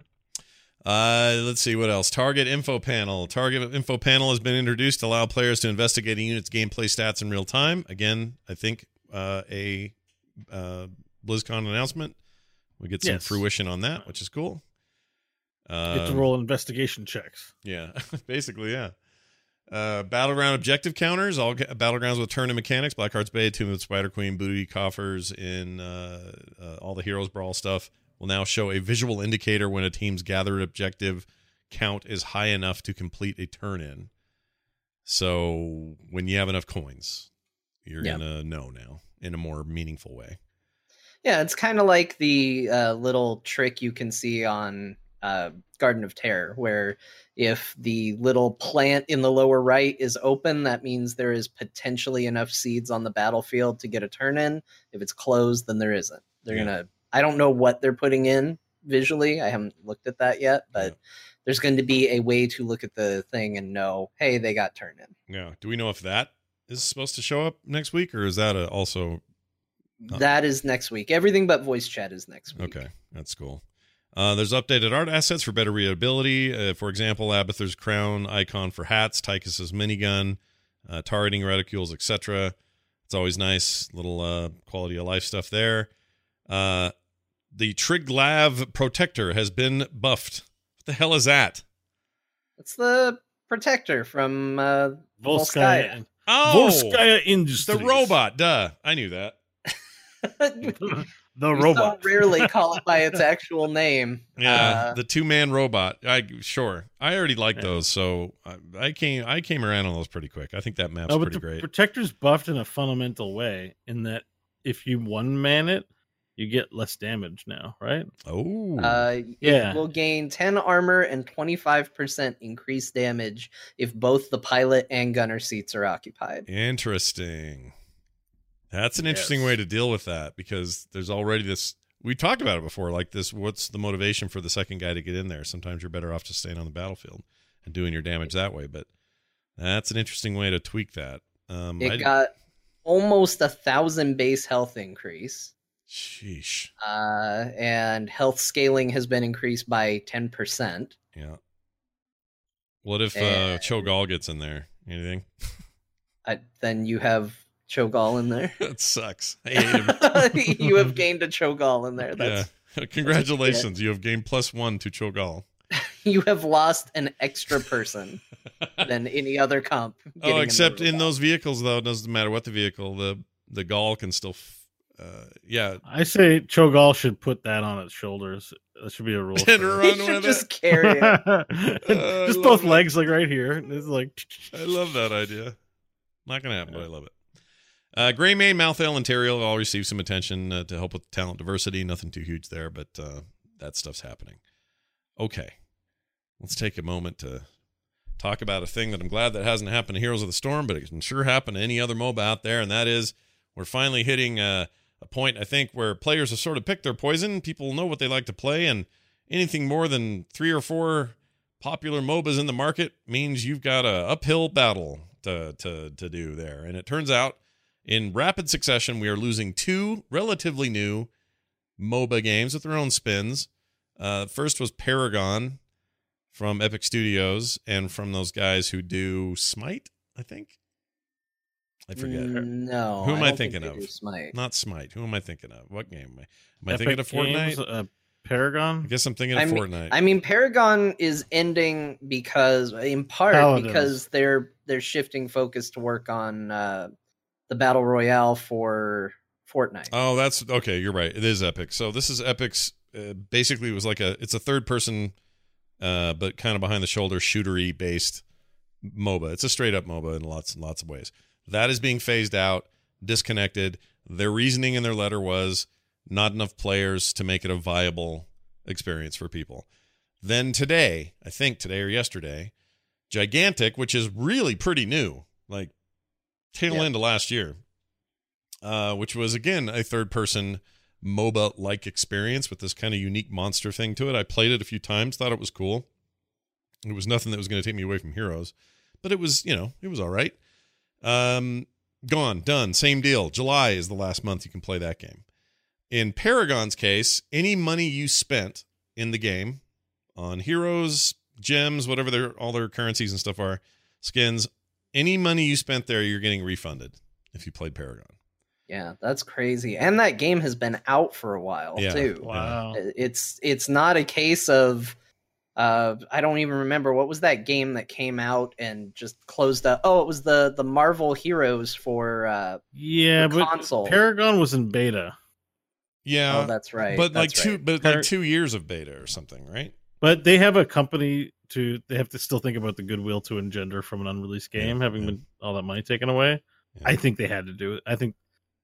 S8: uh, let's see what else. Target info panel. Target info panel has been introduced to allow players to investigate a unit's gameplay stats in real time. Again, I think uh, a uh, BlizzCon announcement. We get some
S10: Yes.
S8: fruition on that, which is cool. Uh,
S10: Get to roll investigation checks.
S8: Yeah, basically, yeah. Uh, Battleground objective counters, all ga- Battlegrounds with turn and mechanics, Blackheart's Bay, Tomb of the Spider Queen, booty coffers in uh, uh, all the Heroes Brawl stuff will now show a visual indicator when a team's gathered objective count is high enough to complete a turn in. So when you have enough coins, you're
S11: Yeah.
S8: going to know now in a more meaningful way.
S11: Yeah, it's kind of like the uh, little trick you can see on uh, Garden of Terror, where if the little plant in the lower right is open, that means there is potentially enough seeds on the battlefield to get a turn in. If it's closed, then there isn't. They're
S8: Yeah.
S11: gonna. I don't know what they're putting in visually. I haven't looked at that yet, but
S8: Yeah.
S11: there's going to be a way to look at the thing and know, hey, they got turn in.
S8: Yeah. Do we know if that is supposed to show up next week, or is that a, also... Oh.
S11: That is next week. Everything but voice chat is next week.
S8: Okay, that's cool. Uh, there's updated art assets for better readability. Uh, for example, Abathur's crown icon for hats, Tychus's minigun, uh, targeting reticules, et cetera. It's always nice, little uh, quality of life stuff there. Uh, the Triglav Protector has been buffed. What the hell is that?
S11: It's the protector from uh, Volskaya.
S10: Volskaya.
S8: Oh,
S10: Volskaya Industries.
S8: the robot. Duh, I knew that.
S10: The
S11: We
S10: robot.
S11: so rarely call it by its actual name.
S8: Yeah,
S11: Uh,
S8: the two-man robot. I sure. I already like
S10: Yeah.
S8: those, so I, I came I came around on those pretty quick. I think that map's
S10: No, but
S8: pretty
S10: the
S8: great.
S10: protector's buffed in a fundamental way in that if you one man it, you get less damage now, right?
S8: Oh,
S11: uh,
S10: Yeah.
S11: It will gain ten armor and twenty-five percent increased damage if both the pilot and gunner seats are occupied.
S8: interesting. That's an interesting
S10: Yes.
S8: way to deal with that, because there's already this. We talked about it before, like this. What's the motivation for the second guy to get in there? Sometimes you're better off just staying on the battlefield and doing your damage that way. But that's an interesting way to tweak that. Um,
S11: It
S8: I-
S11: got almost a thousand base health increase.
S8: sheesh.
S11: Uh, and health scaling has been increased by ten percent.
S8: Yeah. What if uh,
S11: And-
S8: Cho'Gall gets in there? Anything?
S11: Uh, then you have Cho'Gall in there.
S8: That sucks. I hate him.
S11: You have gained a Cho'Gall in there. That's
S8: Yeah. Congratulations. You have gained plus one to Cho'Gall.
S11: You have lost an extra person than any other comp. getting
S8: Oh,
S11: the
S8: except in
S11: robot.
S8: those vehicles, though, it doesn't matter what the vehicle, the the Gaul can still f- uh, yeah.
S10: I say Cho'Gall should put that on its shoulders. That should be a rule.
S8: And
S10: for
S8: run
S11: He should
S8: with
S11: just
S8: it.
S11: carry it.
S8: Uh,
S10: just
S8: I
S10: both
S8: love
S10: legs, like right here. It's like.
S8: I love that idea. Not going to happen, but I love it. Uh, Gray Mane, Malthael, and Teriel all receive some attention uh, to help with talent diversity. Nothing too huge there, but uh, that stuff's happening. Okay. Let's take a moment to talk about a thing that I'm glad that hasn't happened to Heroes of the Storm, but it can sure happen to any other MOBA out there, and that is we're finally hitting uh, a point, I think, where players have sort of picked their poison. People know what they like to play, and anything more than three or four popular MOBAs in the market means you've got a uphill battle to, to, to do there. And it turns out, in rapid succession, we are losing two relatively new MOBA games with their own spins. Uh, first was Paragon from Epic Studios and from those guys who do Smite, I think. I forget.
S11: No.
S8: Who am I,
S11: don't
S8: thinking
S11: think they
S8: of?
S11: do Smite.
S8: Not Smite. Who am I thinking of? What game am I? Am I
S10: Epic
S8: thinking of Fortnite?
S10: Games, uh, Paragon?
S8: I guess I'm thinking
S11: I
S8: of
S11: mean,
S8: Fortnite.
S11: I mean, Paragon is ending because, in part,
S10: Paladins.
S11: because they're they're shifting focus to work on uh, the battle royale for Fortnite.
S8: Oh, that's okay. You're right. It is Epic. So this is Epic's. Uh, basically, it was like a. It's a third person, uh, but kind of behind the shoulder shootery based MOBA. It's a straight up MOBA in lots and lots of ways. That is being phased out, disconnected. Their reasoning in their letter was not enough players to make it a viable experience for people. Then today, I think today or yesterday, Gigantic, which is really pretty new, like tail
S11: Yeah.
S8: end of last year, uh, which was, again, a third-person MOBA-like experience with this kind of unique monster thing to it. I played it a few times, thought it was cool. It was nothing that was going to take me away from Heroes, but it was, you know, it was all right. Um, gone, done, same deal. July is the last month you can play that game. In Paragon's case, any money you spent in the game on heroes, gems, whatever their all their currencies and stuff are, skins, any money you spent there, you're getting refunded if you played Paragon.
S11: Yeah, that's crazy. And that game has been out for a while
S8: Yeah.
S11: too.
S10: Wow.
S11: It's it's not a case of uh I don't even remember what was that game that came out and just closed up. Oh, it was the the Marvel Heroes for uh
S10: Yeah,
S11: for
S10: but
S11: console.
S10: Paragon was in beta.
S8: Yeah,
S11: Oh, that's right.
S8: but like
S11: That's
S8: two,
S11: right.
S8: but
S10: Par-
S8: like two years of beta or something, right?
S10: But they have a company to, they have to still think about the goodwill to engender from an unreleased game,
S8: Yeah,
S10: having
S8: yeah.
S10: been all that money taken away.
S8: Yeah.
S10: I think they had to do it. I think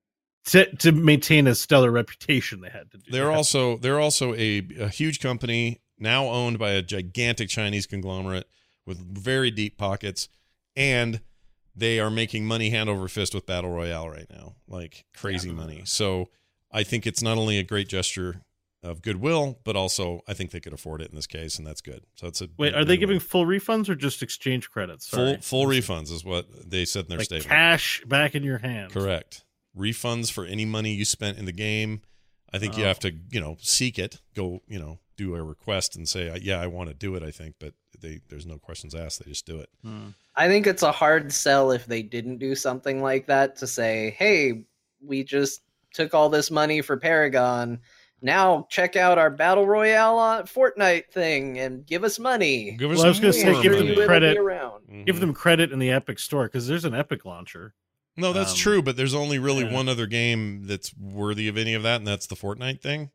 S10: to to maintain a stellar reputation, they had to do.
S8: They're
S10: they
S8: also they're also a, a huge company now owned by a gigantic Chinese conglomerate with very deep pockets, and they are making money hand over fist with Battle Royale right now, like crazy
S11: Yeah.
S8: money. So I think it's not only a great gesture of goodwill, but also I think they could afford it in this case, and that's good. So it's a
S10: Wait, are they giving full refunds or just exchange credits?
S8: full
S10: Sorry.
S8: full refunds is what they said in their
S10: like
S8: statement.
S10: cash back in your hand.
S8: Correct. Refunds for any money you spent in the game. I think you
S10: Oh.
S8: have to, you know, seek it. Go, you know, do a request and say, yeah, I want to do it, I think. But they there's no questions asked. They just do it.
S10: Hmm.
S11: I think it's a hard sell if they didn't do something like that to say, "Hey, we just took all this money for Paragon. Now check out our Battle Royale on Fortnite thing and give us money."
S8: Give us
S10: Well, I was
S8: some
S10: gonna say,
S8: more
S10: give
S8: money.
S10: them
S11: It'll be
S10: credit.
S11: around.
S8: Mhm.
S10: Give them credit in the Epic store because there's an Epic launcher.
S8: No, that's
S10: um,
S8: true, but there's only really
S10: yeah.
S8: one other game that's worthy of any of that, and that's the Fortnite thing.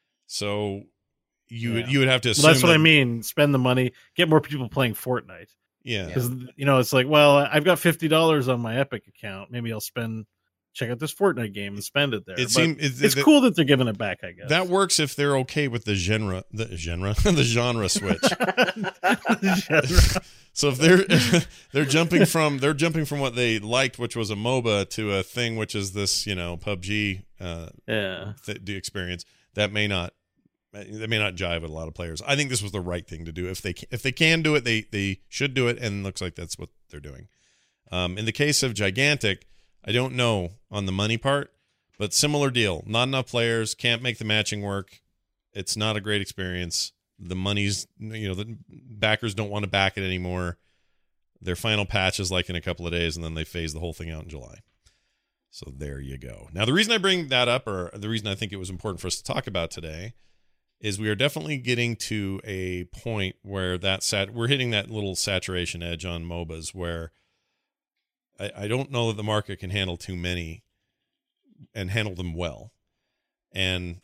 S8: So you would
S10: Yeah.
S8: you would have to assume
S10: Well, that's what
S8: that-
S10: I mean. Spend the money, get more people playing Fortnite.
S8: Yeah.
S10: Because you know, it's like, well, I've got fifty dollars on my Epic account. Maybe I'll spend, check out this Fortnite game and spend it there.
S8: It
S10: But
S8: seemed it,
S10: it's
S8: it-
S10: cool that they're giving it back. I guess
S8: That works if they're okay with the genre, the genre, the genre switch. So if they're they're jumping from they're jumping from what they liked, which was a MOBA, to a thing which is this, you know, P U B G uh,
S10: yeah.
S8: th- the experience, that may not that may not jive with a lot of players. I think this was the right thing to do. If they ca- if they can do it, they they should do it, and it looks like that's what they're doing. Um, in the case of Gigantic, I don't know on the money part, but similar deal. Not enough players, can't make the matching work. It's not a great experience. The money's, you know, the backers don't want to back it anymore. Their final patch is like in a couple of days, and then they phase the whole thing out in July. So there you go. Now, the reason I bring that up, or the reason I think it was important for us to talk about today, is we are definitely getting to a point where that sat we're hitting that little saturation edge on MOBAs where I, I don't know that the market can handle too many and handle them well. And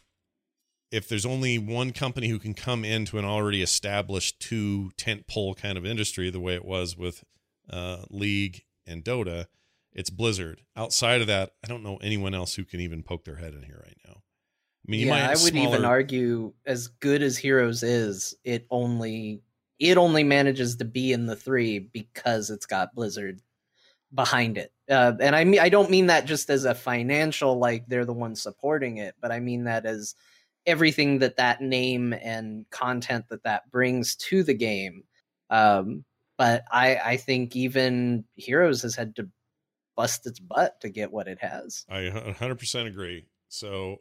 S8: if there's only one company who can come into an already established two tentpole kind of industry, the way it was with uh, League and Dota, it's Blizzard. Outside of that, I don't know anyone else who can even poke their head in here right now. I mean, you
S11: yeah,
S8: might
S11: I would
S8: smaller...
S11: even argue, as good as Heroes is, it only it only manages to be in the three because it's got Blizzard behind it. Uh, and I mean, I don't mean that just as a financial, like they're the ones supporting it, but I mean that as everything that that name and content that that brings to the game. Um, but I, I think even Heroes has had to bust its butt to get what it has.
S8: I one hundred percent agree. So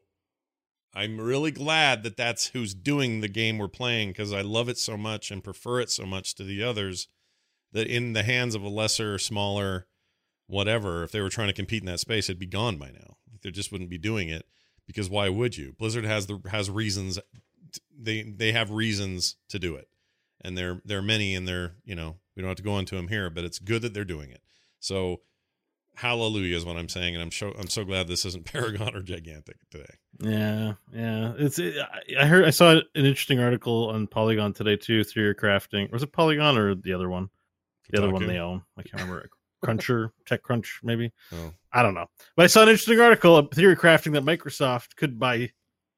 S8: I'm really glad that that's who's doing the game we're playing, because I love it so much and prefer it so much to the others, that in the hands of a lesser, smaller, whatever, if they were trying to compete in that space, it'd be gone by now. They just wouldn't be doing it, because why would you? Blizzard has the has reasons. They they have reasons to do it, and there there are many, and they're, you know, we don't have to go into them here, but it's good that they're doing it. So hallelujah is what I'm saying, and I'm so I'm so glad this isn't Paragon or Gigantic today.
S10: Yeah, yeah. It's it, I heard I saw an interesting article on Polygon today too. Theory of Crafting. Was it Polygon or the other one? The
S8: Kotaku?
S10: Other one they own. I can't remember. Cruncher, TechCrunch, maybe.
S8: Oh.
S10: I don't know. But I saw an interesting article of Theory of Crafting that Microsoft could buy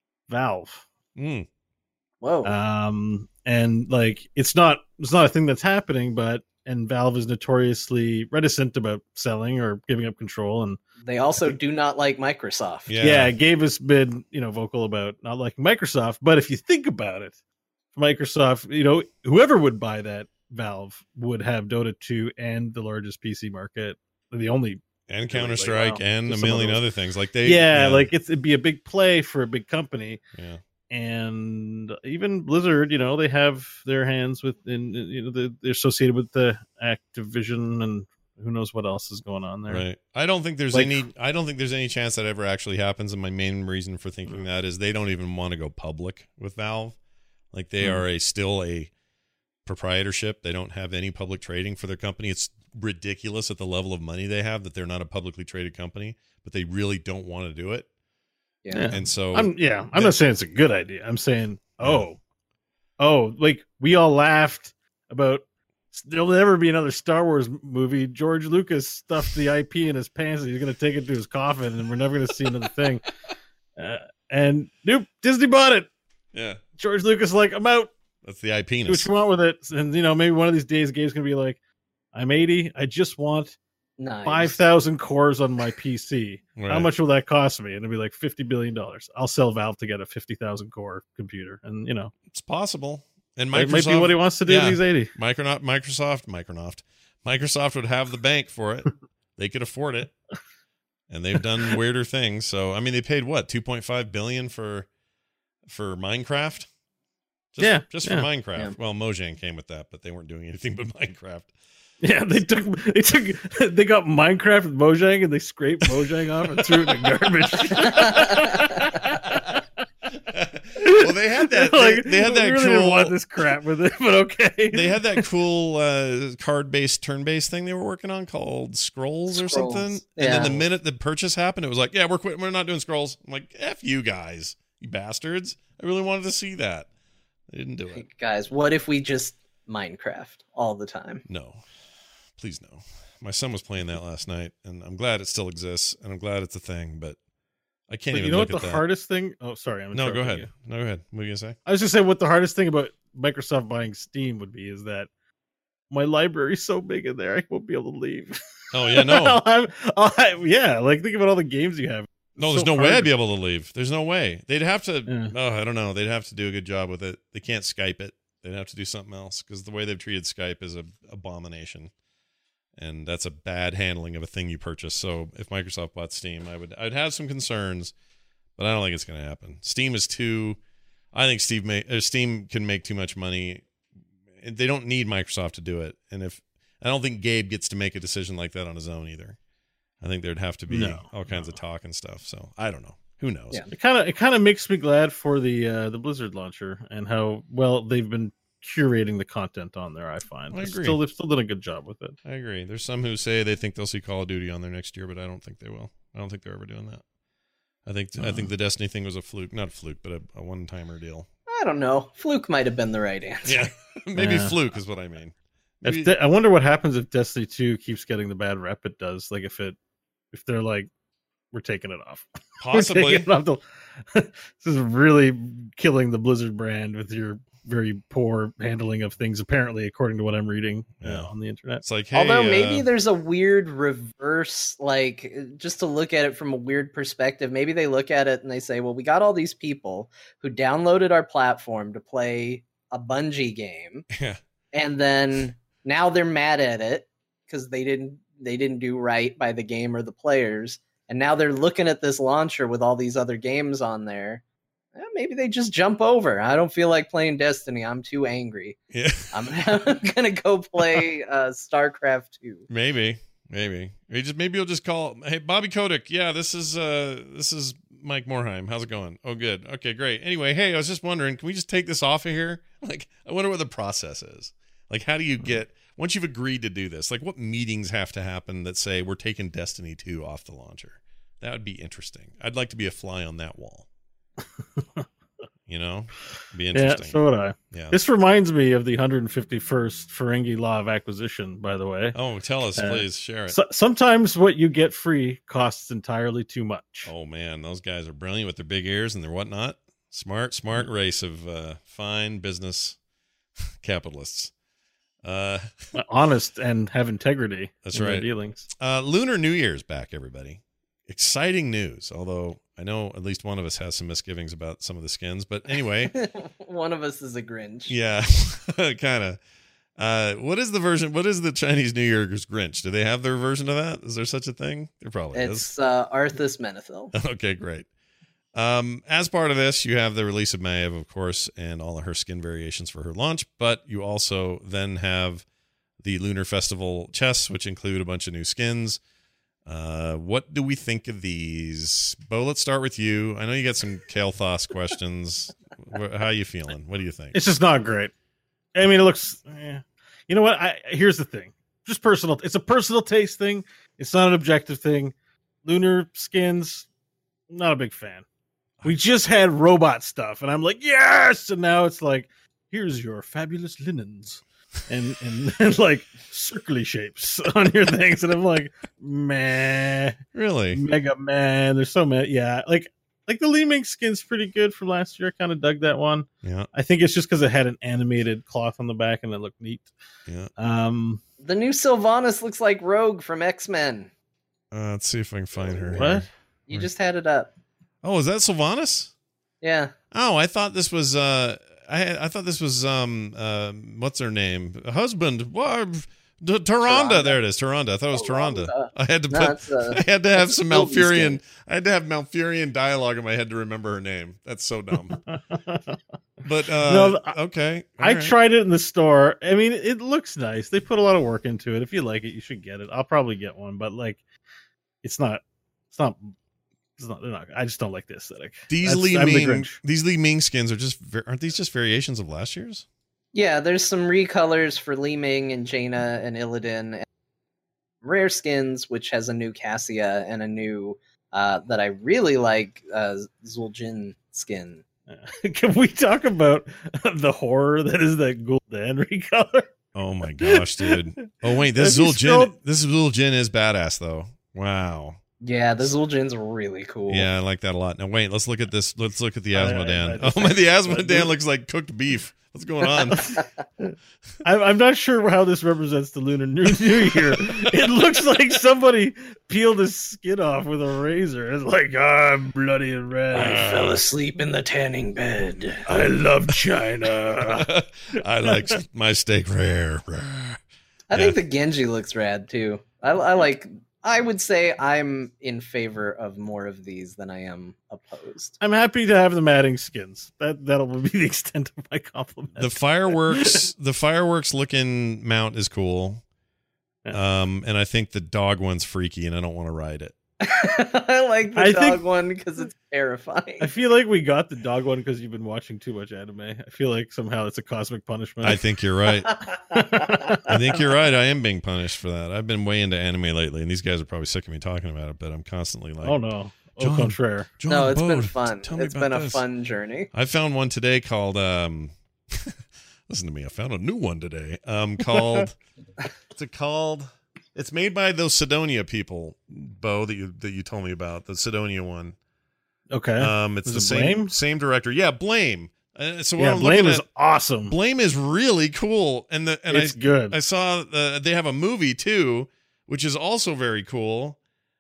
S10: Valve.
S8: Mm.
S11: Whoa.
S10: Um, and like it's not it's not a thing that's happening, but and Valve is notoriously reticent about selling or giving up control, and
S11: they also do not like Microsoft.
S8: Yeah.
S10: yeah, Gabe has been, you know, vocal about not liking Microsoft. But if you think about it, Microsoft, you know, whoever would buy that, Valve would have Dota two and the largest P C market, the only
S8: and Counter Strike,
S10: like, wow,
S8: and a
S10: some of
S8: million
S10: those.
S8: other things. Like they,
S10: yeah,
S8: yeah.
S10: like it's, it'd be a big play for a big company.
S8: Yeah.
S10: And even Blizzard, you know, they have their hands with, in, you know, they're, they're associated with the Activision, and who knows what else is going on there.
S8: Right. I don't think there's
S10: Like-
S8: any. I don't think there's any chance that ever actually happens. And my main reason for thinking that is they don't even want to go public with Valve. Like they
S10: Hmm.
S8: are a still a proprietorship. They don't have any public trading for their company. It's ridiculous at the level of money they have that they're not a publicly traded company, but they really don't want to do it.
S11: Yeah.
S10: Yeah.
S8: And so
S10: I'm yeah, I'm
S8: that-
S10: not saying it's a good idea. I'm saying, oh, oh, like we all laughed about there'll never be another Star Wars movie. George Lucas stuffed the I P in his pants and he's going to take it to his coffin, and we're never going to see another thing. Uh, and nope, Disney bought it.
S8: yeah,
S10: George Lucas like, I'm out.
S8: that's the I P.
S10: Do what you want with it. And you know, maybe one of these days, Gabe's going to be like, I'm eighty. I just want
S11: Nice.
S10: five thousand cores on my P C. How
S8: Right.
S10: much will that cost me? And it'll be like fifty billion dollars. I'll sell Valve to get a fifty thousand core computer. And, you know,
S8: It's possible. And
S10: it
S8: Microsoft
S10: might be what he wants to do
S8: yeah.
S10: when he's eighty.
S8: Microsoft, Microsoft, Microsoft, Microsoft would have the bank for it. They could afford it, and they've done weirder things. So, I mean, they paid what two point five billion for for Minecraft. Just,
S10: Yeah,
S8: just
S10: yeah.
S8: for Minecraft.
S11: Yeah.
S8: Well, Mojang came with that, but they weren't doing anything but Minecraft.
S10: Yeah, they took they took they got Minecraft with Mojang and they scraped Mojang off and threw it in the garbage.
S8: Well, they had that. They,
S10: Like,
S8: they had that
S10: we really didn't
S8: cool.
S10: want this crap with it, but okay.
S8: They had that cool uh, card-based, turn-based thing they were working on called Scrolls or
S11: Scrolls.
S8: something.
S11: Yeah.
S8: And then the minute the purchase happened, it was like, "Yeah, we're quitting. We're not doing Scrolls." I'm like, "F you guys, you bastards!" I really wanted to see that. They didn't do it.
S11: Guys, what if we just Minecraft all the time?
S8: No, please no. My son was playing that last night, and I'm glad it still exists, and I'm glad it's a thing. But I can't
S10: But
S8: even
S10: you know
S8: look
S10: what
S8: at
S10: the
S8: that.
S10: hardest thing? Oh, sorry. I'm
S8: no, go
S10: interrupting
S8: ahead.
S10: you.
S8: No, go ahead. What are you gonna say?
S10: I was just saying what the hardest thing about Microsoft buying Steam would be is that my library's so big in there, I won't be able to leave.
S8: Oh yeah, no,
S10: I'll have, I'll have, yeah, like think about all the games you have.
S8: no.
S10: It's
S8: There's
S10: so
S8: no way
S10: hard
S8: I'd be
S10: to-
S8: able to leave. There's no way. They'd have to.
S10: Yeah.
S8: Oh, I don't know. They'd have to do a good job with it. They can't Skype it. They'd have to do something else because the way they've treated Skype is a abomination, and that's a bad handling of a thing you purchase. So if Microsoft bought Steam, I would I'd have some concerns, but I don't think it's going to happen. Steam is too. I think Steve may, uh, Steam can make too much money. They don't need Microsoft to do it, and if I don't think Gabe gets to make a decision like that on his own either. I think there'd have to be
S10: No,
S8: all kinds of talk and stuff. So I don't know. Who knows?
S11: Yeah.
S10: It kind of it kind of makes me glad for the uh, the Blizzard launcher and how well they've been curating the content on there. I find
S8: I
S10: It's
S8: agree.
S10: still they've still done a good job with it.
S8: I agree. There's some who say they think they'll see Call of Duty on there next year, but I don't think they will. I don't think they're ever doing that. I think I think the Destiny thing was a fluke, not a fluke, but a, a one-timer deal.
S11: I don't know. Fluke might have been the right answer.
S8: Yeah, maybe
S10: Yeah.
S8: fluke is what I mean.
S10: If
S8: Maybe-
S10: De- I wonder what happens if Destiny two keeps getting the bad rep it does. Like if it, if they're like, we're taking it off. We're
S8: Possibly.
S10: taking it off the- this is really killing the Blizzard brand with your very poor handling of things. Apparently, according to what I'm reading
S8: Yeah.
S10: uh, on the internet.
S8: It's like, hey,
S11: Although maybe
S8: uh,
S11: there's a weird reverse, like just to look at it from a weird perspective, maybe they look at it and they say, well, we got all these people who downloaded our platform to play a Bungie game.
S8: yeah,
S11: And then now they're mad at it because they didn't they didn't do right by the game or the players. And now they're looking at this launcher with all these other games on there. Eh, maybe they just jump over. I don't feel like playing Destiny. I'm too angry.
S8: yeah,
S11: I'm, I'm gonna go play uh, StarCraft two.
S8: maybe, maybe. He just maybe he'll just call, hey, Bobby Kotick. Yeah, this is uh, this is Mike Morheim. How's it going? Oh, good. Okay, great. Anyway, hey, I was just wondering, can we just take this off of here? Like, I wonder what the process is. Like, how do you get once you've agreed to do this? Like, what meetings have to happen that say we're taking Destiny two off the launcher? That would be interesting. I'd like to be a fly on that wall. You know, be
S10: Yeah,
S8: interesting.
S10: so would I.
S8: Yeah.
S10: This reminds me of the one hundred fifty-first Ferengi Law of Acquisition, by the way.
S8: Oh, tell us,
S10: Uh,
S8: please share it.
S10: So, sometimes what you get free costs entirely too much.
S8: Oh man, those guys are brilliant with their big ears and their whatnot. Smart, smart race of uh, fine business capitalists. Uh,
S10: Honest and have integrity.
S8: That's
S10: in their
S8: right.
S10: dealings.
S8: uh, Lunar New Year's back, everybody. Exciting news. Although I know at least one of us has some misgivings about some of the skins, but anyway,
S11: One of us is a Grinch.
S8: yeah, kind of. Uh, what is the version? What is the Chinese New Year's Grinch? Do they have their version of that? Is there such a thing? There probably is.
S11: It's uh, Arthas Menethil.
S8: Okay, great. Um, as part of this, you have the release of Maeve, of course, and all of her skin variations for her launch, but you also then have the Lunar Festival chests, which include a bunch of new skins. Uh, what do we think of these? Bo, let's start with you. I know you got some Kael'thas questions. Wh- How are you feeling? What do you think?
S10: It's just not great. I mean, it looks. Eh. You know what? I here's the thing. Just personal. It's a personal taste thing. It's not an objective thing. Lunar skins, not a big fan. We just had robot stuff, and I'm like, yes. And now it's like, here's your fabulous linens, and and, and like circly shapes on your things, and I'm like, meh.
S8: Really?
S10: Mega man. There's so many. Yeah, like like the Li Ming skin's pretty good from last year. I kind of dug that one.
S8: Yeah.
S10: I think it's just because it had an animated cloth on the back and it looked neat.
S8: Yeah.
S10: Um,
S11: The new Sylvanas looks like Rogue from X-Men.
S8: Uh, let's see if I can find her.
S10: What?
S8: here.
S11: You just had it up.
S8: Oh, is that Sylvanas?
S11: Yeah.
S8: Oh, I thought this was uh I had, I thought this was um uh what's her name? Husband. What? D- Taronda. There it is. Taronda. I thought it was Taronda.
S11: Taronda.
S8: I had to
S11: No,
S8: put
S11: it's, uh,
S8: I had to have some
S11: Sylvie
S8: Malfurion.
S11: skin.
S8: I had to have Malfurion dialogue in my head to remember her name. That's so dumb. But uh
S10: No, I-
S8: okay.
S10: I
S8: All right.
S10: tried it in the store. I mean, it looks nice. They put a lot of work into it. If you like it, you should get it. I'll probably get one, but like, it's not. It's not. It's not. They're not. I just don't like the aesthetic.
S8: These
S10: That's-
S8: Li
S10: I'm the
S8: Ming
S10: Grinch.
S8: these Li Ming skins are just ver- aren't these just variations of last year's?
S11: Yeah, there's some recolors for Li Ming and Jaina and Illidan. And rare skins, which has a new Cassia and a new, uh, that I really like, uh, Zul'jin skin.
S10: Can we talk about the horror that is that Gul'dan recolor?
S8: Oh my gosh, dude. Oh wait, this
S10: Have you
S8: Zul'jin
S10: scrolled-
S8: this Zul'jin is badass though. Wow.
S11: Yeah, the Zul'jin's really cool.
S8: Yeah, I like that a lot. Now wait, let's look at this. Let's look at the
S10: I- I-
S8: Asmodan.
S10: I just-
S8: Oh my, the Asmodan looks like cooked beef. What's going on?
S10: I'm, I'm not sure how this represents the Lunar New New Year. It looks like somebody peeled his skin off with a razor. It's like, oh, I'm bloody and red.
S11: I fell asleep in the tanning bed.
S10: I love China.
S8: I like my steak rare.
S11: I think the Genji looks rad too. I, I like. I would say I'm in favor of more of these than I am opposed.
S10: I'm happy to have them adding skins. That that'll be the extent of my compliment.
S8: The fireworks, the fireworks looking mount is cool. Um, and I think the dog one's freaky, and I don't want to ride it.
S11: I like the
S10: I
S11: dog
S10: think-
S11: one because it's terrifying.
S10: I feel like we got the dog one because you've been watching too much anime. I feel like somehow it's a cosmic punishment.
S8: I think you're right. I think you're right. I am being punished for that. I've been way into anime lately, and these guys are probably sick of me talking about it. But I'm constantly like,
S10: Oh no, au contraire.
S8: John
S11: no, it's
S8: Bode,
S11: been fun.
S8: tell me
S11: It's
S8: about
S11: been a
S8: this.
S11: fun journey.
S8: I found one today called um listen to me, I found a new one today. Um called what's it called? It's made by those Sidonia people, Bo, that you that you told me about, the Sidonia one.
S10: Okay.
S8: Um it's
S10: Was
S8: the
S10: it
S8: same
S10: Blame?
S8: same director. Yeah, Blame. Uh, so what
S10: Yeah,
S8: I'm
S10: Blame
S8: looking
S10: is
S8: at,
S10: awesome.
S8: Blame is really cool, and the and
S10: It's
S8: I
S10: good.
S8: I saw uh, they have a movie too, which is also very cool.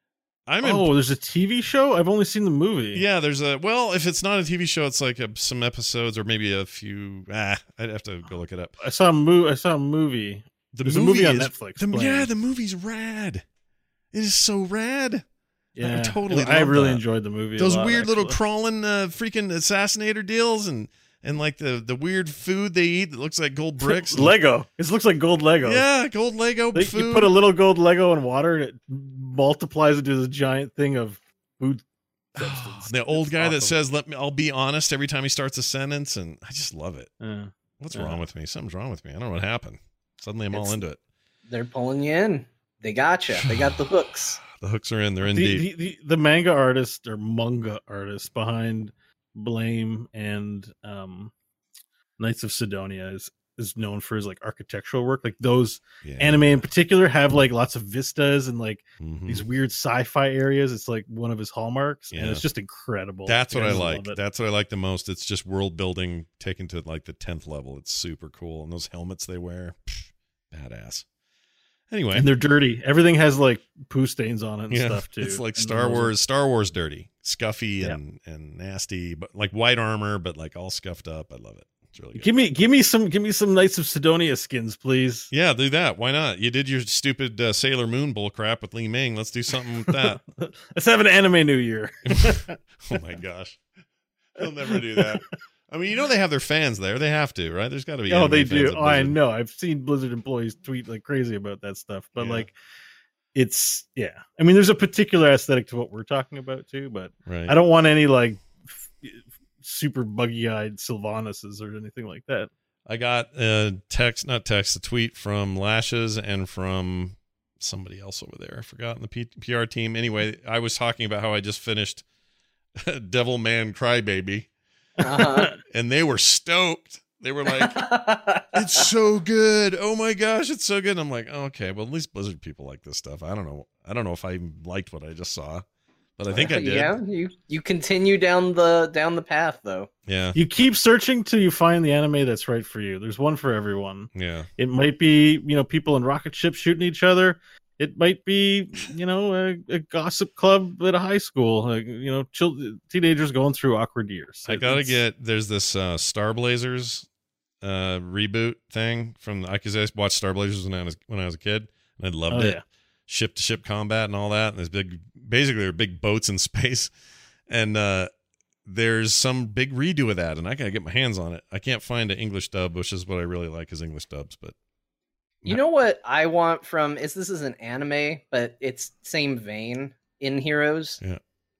S8: I'm in,
S10: Oh, there's a T V show? I've only seen the movie.
S8: yeah. There's a well, if it's not a T V show, it's like a, some episodes or maybe a few. Ah, I'd have to go look it up.
S10: I saw a movie. I saw a movie.
S8: The
S10: There's a movie on
S8: is-
S10: Netflix.
S8: the-
S10: Blame.
S8: yeah, the movie's rad. It is so rad.
S10: Yeah,
S8: I totally.
S10: I
S8: love
S10: really
S8: that.
S10: enjoyed the movie. a
S8: Those
S10: lot,
S8: weird little
S10: actually.
S8: crawling uh, freaking assassinator deals and and like the the weird food they eat that looks like gold bricks.
S10: Lego. It looks like gold Lego.
S8: Yeah, gold Lego
S10: They-
S8: food.
S10: you put a little gold Lego in water, and it multiplies into this giant thing of food substance.
S8: the old
S10: It's
S8: guy that
S10: awesome.
S8: says "Let me," I'll be honest every time he starts a sentence, and I just love it.
S10: Yeah.
S8: What's
S10: Yeah.
S8: wrong with me? Something's wrong with me. I don't know what happened. Suddenly, I'm all
S11: It's-
S8: into it.
S11: They're pulling you in. They got you. They got the hooks.
S8: The hooks are in. They're in
S10: the,
S8: deep.
S10: the, the, the manga artist or manga artist behind Blame and um, Knights of Sidonia is is known for his like architectural work. Like those
S8: Yeah.
S10: anime in particular have like lots of vistas and like
S8: Mhm.
S10: these weird sci-fi areas. It's like one of his hallmarks, and
S8: Yeah.
S10: it's just incredible.
S8: That's what I
S10: just
S8: like.
S10: love it.
S8: That's what I like the most. It's just world building taken to like the tenth level. It's super cool. And those helmets they wear, pff, badass. Anyway,
S10: And they're dirty. Everything has like poo stains on it and
S8: yeah,
S10: stuff too.
S8: it's like
S10: And
S8: Star
S10: those are-
S8: Wars. Star Wars dirty, scuffy,
S10: Yeah.
S8: and and nasty, but like white armor, but like all scuffed up. I love it. It's really good.
S10: Give me, give me some, give me some Knights of Sidonia skins, please.
S8: Yeah, do that. Why not? You did your stupid uh, Sailor Moon bull crap with Li Ming. Let's do something with that.
S10: Let's have an anime New Year.
S8: Oh my gosh, they'll never do that. I mean, you know they have their fans there. They have to, right? There's got to be.
S10: Oh,
S8: anime
S10: they
S8: fans
S10: do.
S8: at
S10: Oh, I
S8: Blizzard.
S10: know. I've seen Blizzard employees tweet like crazy about that stuff. But
S8: Yeah.
S10: like, it's yeah. I mean, there's a particular aesthetic to what we're talking about too. But
S8: Right.
S10: I don't want any like f- super buggy-eyed Sylvanuses or anything like that.
S8: I got a text, not text, a tweet from Lashes and from somebody else over there. I forgot in the P- PR team. Anyway, I was talking about how I just finished Devil Man Crybaby,
S11: Uh-huh.
S8: and they were stoked. They were like, "It's so good! Oh my gosh, it's so good!" And I'm like, oh, "Okay, well, at least Blizzard people like this stuff." I don't know. I don't know if I even liked what I just saw, but I think I did.
S11: Yeah, you you continue down the down the path though.
S8: Yeah,
S10: You keep searching till you find the anime that's right for you. There's one for everyone.
S8: yeah.
S10: It might be, you know, people in rocket ships shooting each other. It might be, you know, a, a gossip club at a high school. Like, you know, chil- teenagers going through awkward years.
S8: I gotta
S10: It's-
S8: get. There's this uh, Star Blazers uh, reboot thing from because I watched Star Blazers when I was when I was a kid, and I loved
S10: Oh,
S8: it.
S10: yeah.
S8: Ship to ship combat and all that, and there's big, basically they're big boats in space, and uh, there's some big redo of that, and I gotta get my hands on it. I can't find an English dub, which is what I really like is English dubs, but
S11: You know what I want from is this is an anime, but it's same vein in Heroes.
S8: Yeah.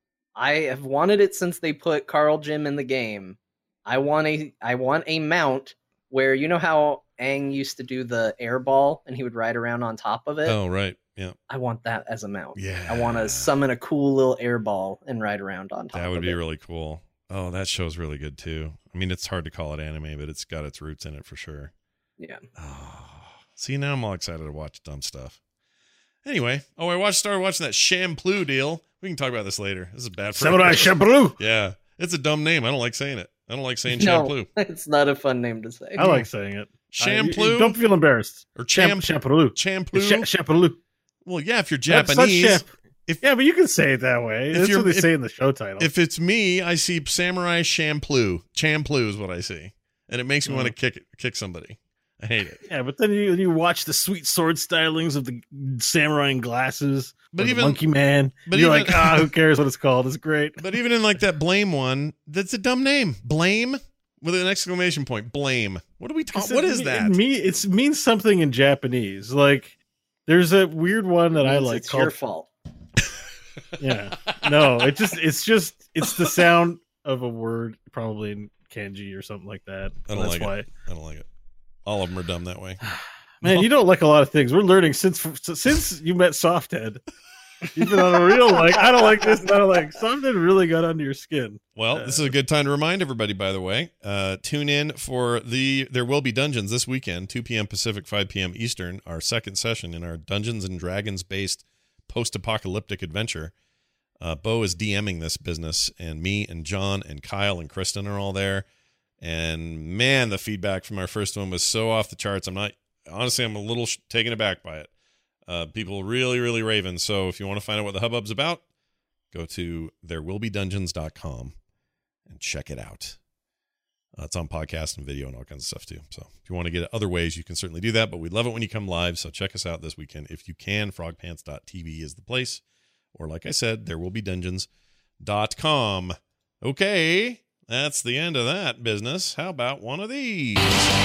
S11: I have wanted it since they put Carl Jim in the game. I want a I want a mount where you know how Aang used to do the air ball and he would ride around on top of it.
S8: oh right, yeah,
S11: I want that as a mount.
S8: yeah,
S11: I want to summon a cool little air ball and ride around on top.
S8: that would
S11: of
S8: be
S11: it.
S8: really cool. Oh, that show's really good too. I mean, it's hard to call it anime, but it's got its roots in it for sure.
S11: Yeah.
S8: Oh, see, now I'm all excited to watch dumb stuff. Anyway, oh, I watched started watching that Shampoo deal. We can talk about this later. This is bad for
S10: Samurai Champloo.
S8: Yeah, it's a dumb name. I don't like saying it. I don't like saying
S11: No,
S8: Shampoo.
S11: it's not a fun name to say.
S10: I like saying it.
S8: Shampoo
S10: Uh, don't feel embarrassed.
S8: or
S10: Champ,
S8: Champ
S10: Champloo.
S8: Shampoo.
S10: It's Cha- Champloo.
S8: Well, yeah, if you're
S10: That's not
S8: Japanese,
S10: Champ-
S8: if
S10: Yeah, but you can say it that way.
S8: If
S10: That's
S8: you're-
S10: what they
S8: if-
S10: say in the show title.
S8: if it's me, I see Samurai Shampoo. Champloo is what I see, and it makes me
S10: Mm.
S8: want to kick kick somebody. I hate it.
S10: Yeah, but then you you watch the sweet sword stylings of the samurai and glasses,
S8: But
S10: or the
S8: even-
S10: Monkey Man.
S8: but
S10: You're
S8: even-
S10: like, ah, who cares what it's called? It's great.
S8: But even in like that Blame one, that's a dumb name. Blame with an exclamation point. Blame. What are we talking? What
S10: It-
S8: is
S10: it,
S8: that?
S10: It, mean, it means something in Japanese. Like, there's a weird one that I
S11: Means
S10: like
S11: it's
S10: called.
S11: your fault.
S10: Yeah, no, it just it's just it's the sound of a word, probably in kanji or something like that.
S8: I don't
S10: That's
S8: like
S10: why.
S8: it. I don't like it. All of them are dumb that way.
S10: Man, you don't like a lot of things. We're learning since since you met Softhead. Even on a real like, I don't like this, and I don't like something really got under your skin.
S8: Well, this is a good time to remind everybody, by the way. Uh, tune in for the There Will Be Dungeons this weekend, two p.m. Pacific, five p.m. Eastern, our second session in our Dungeons and Dragons-based post-apocalyptic adventure. Uh, Bo is DMing this business, and me and John and Kyle and Kristen are all there. And, man, the feedback from our first one was so off the charts. I'm not, honestly, I'm a little sh- taken aback by it. Uh, people really, really raving. So if you want to find out what the hubbub's about, go to there will be dungeons dot com and check it out. Uh, it's on podcast and video and all kinds of stuff too. So if you want to get it other ways, you can certainly do that. But we love it when you come live. So check us out this weekend if you can. frog pants dot t v is the place. Or like I said, there will be dungeons dot com. Okay, that's the end of that business. How about one of these?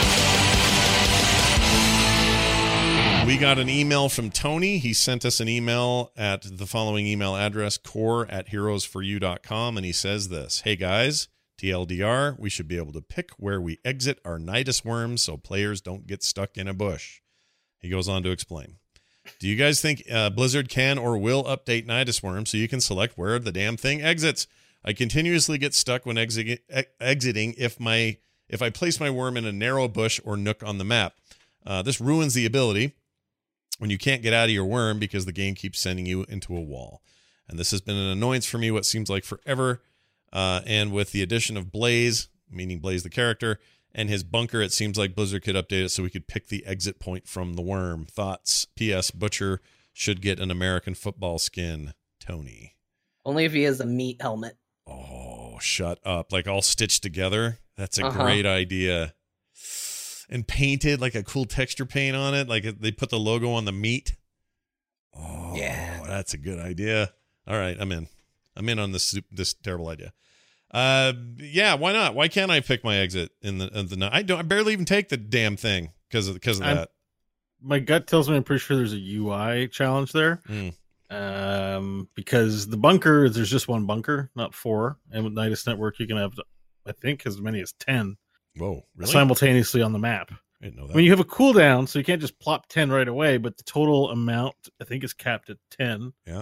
S8: We got an email from Tony. He sent us an email at the following email address, core at heroes for you dot com, and he says this. Hey, guys, T L D R, we should be able to pick where we exit our Nidus worms so players don't get stuck in a bush. He goes on to explain. Do you guys think uh, Blizzard can or will update Nidus worms so you can select where the damn thing exits? I continuously get stuck when exi- ex- exiting if my if I place my worm in a narrow bush or nook on the map. Uh, this ruins the ability when you can't get out of your worm because the game keeps sending you into a wall. And this has been an annoyance for me what seems like forever. Uh, and with the addition of Blaze, meaning Blaze the character, and his bunker, it seems like Blizzard could update it so we could pick the exit point from the worm. Thoughts? P S. Butcher should get an American football skin. Tony.
S11: Only if he has a meat helmet.
S8: Oh, shut up. Like all stitched together? That's a
S11: Uh-huh.
S8: great idea. And painted, like a cool texture paint on it. Like they put the logo on the meat. Oh,
S11: yeah.
S8: That's a good idea. All right, I'm in. I'm in on this this terrible idea. Uh, yeah, why not? Why can't I pick my exit in the in the? I don't. I barely even take the damn thing because of because of
S10: I'm-
S8: that.
S10: My gut tells me I'm pretty sure there's a U I challenge there.
S8: Mm.
S10: Um, because the bunker, there's just one bunker, not four. And with Nidus Network, you can have, I think, as many as ten.
S8: Whoa, really?
S10: Simultaneously on the map.
S8: I didn't know that.
S10: I mean, you have a cooldown, so you can't just plop ten right away, but the total amount, I think, is capped at ten.
S8: Yeah.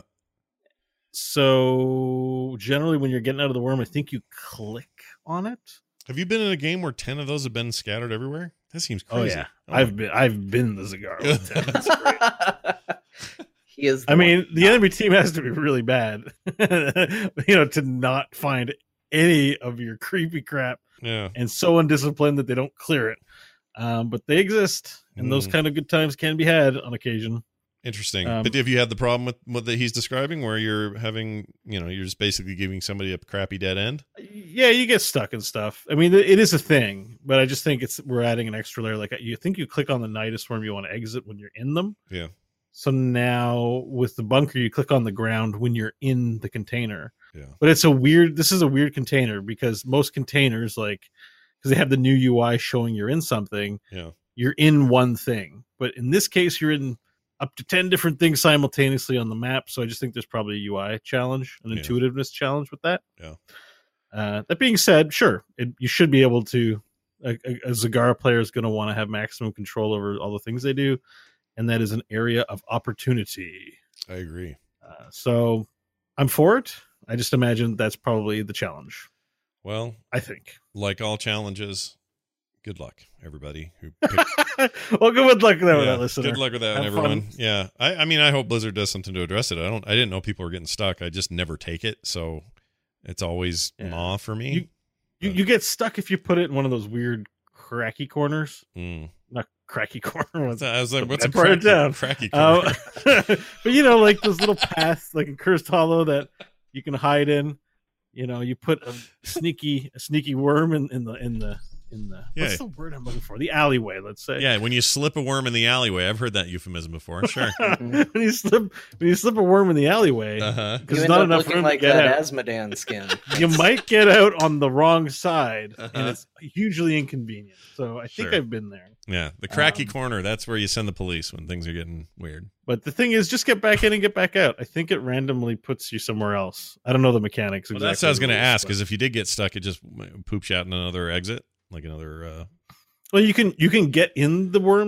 S10: So generally, when you're getting out of the worm, I think you click on it.
S8: Have you been in a game where ten of those have been scattered everywhere? That seems crazy.
S10: Oh yeah,
S8: Oh,
S10: I've been I've been the cigar. With ten. That's great.
S11: He is.
S10: I mean, the enemy team has to be really bad, you know, to not find any of your creepy crap.
S8: Yeah.
S10: And so undisciplined that they don't clear it. Um, but they exist, and those
S8: Mm.
S10: kind of good times can be had on occasion.
S8: Interesting.
S10: Um,
S8: but have you had the problem with what that he's describing, where you're having, you know, you're just basically giving somebody a crappy dead end?
S10: Yeah, you get stuck and stuff. I mean, it is a thing, but I just think it's we're adding an extra layer. Like you think you click on the Nidus worm you want to exit when you're in them.
S8: Yeah.
S10: So now with the bunker, you click on the ground when you're in the container.
S8: Yeah.
S10: But it's a weird, this is a weird container because most containers, like, because they have the new U I showing you're in something,
S8: Yeah.
S10: you're in one thing. But in this case, you're in up to ten different things simultaneously on the map. So I just think there's probably a U I challenge, an
S8: Yeah.
S10: intuitiveness challenge with that.
S8: Yeah.
S10: Uh, that being said, sure, it, you should be able to, a, a, a Zagara player is going to want to have maximum control over all the things they do. And that is an area of opportunity.
S8: I agree.
S10: Uh, so I'm for it. I just imagine that's probably the challenge.
S8: Well,
S10: I think.
S8: Like all challenges, good luck, everybody who picked.
S10: Well, good luck with that,
S8: Yeah,
S10: one, listener.
S8: good luck with that, one,
S10: Have
S8: everyone.
S10: fun.
S8: Yeah, I, I mean, I hope Blizzard does something to address it. I don't. I didn't know people were getting stuck. I just never take it, so it's always
S10: Yeah.
S8: maw for me.
S10: You, you, you get stuck if you put it in one of those weird cracky corners.
S8: Mm.
S10: Not cracky corner. What's,
S8: I was like, what's a
S10: write it
S8: cracky,
S10: down.
S8: cracky corner?
S10: Uh, but you know, like those little paths, like in Cursed Hollow, that you can hide in. You know, you put a sneaky, a sneaky worm in, in the in the in the
S8: Yeah.
S10: what's the word I'm looking for? The alleyway, let's say.
S8: Yeah, when you slip a worm in the alleyway. I've heard that euphemism before. Sure.
S10: when you slip when you slip a worm in the alleyway,
S8: Uh-huh.
S10: because
S11: You
S10: there's
S11: end
S10: not
S11: up
S10: enough
S11: looking
S10: room
S11: like
S10: to get
S11: that
S10: out.
S11: Asmodan skin.
S10: You might get out on the wrong side,
S8: Uh-huh.
S10: and it's hugely inconvenient. So I think
S8: Sure.
S10: I've been there.
S8: Yeah, the cracky
S10: Um,
S8: corner. That's where you send the police when things are getting weird.
S10: But the thing is, just get back in and get back out. I think it randomly puts you somewhere else. I don't know the mechanics.
S8: Well,
S10: exactly
S8: that's what I was going to
S10: the rules,
S8: ask.
S10: but-
S8: Because if you did get stuck, it just poops you out in another exit, like another. Uh...
S10: Well, you can you can get in the worm that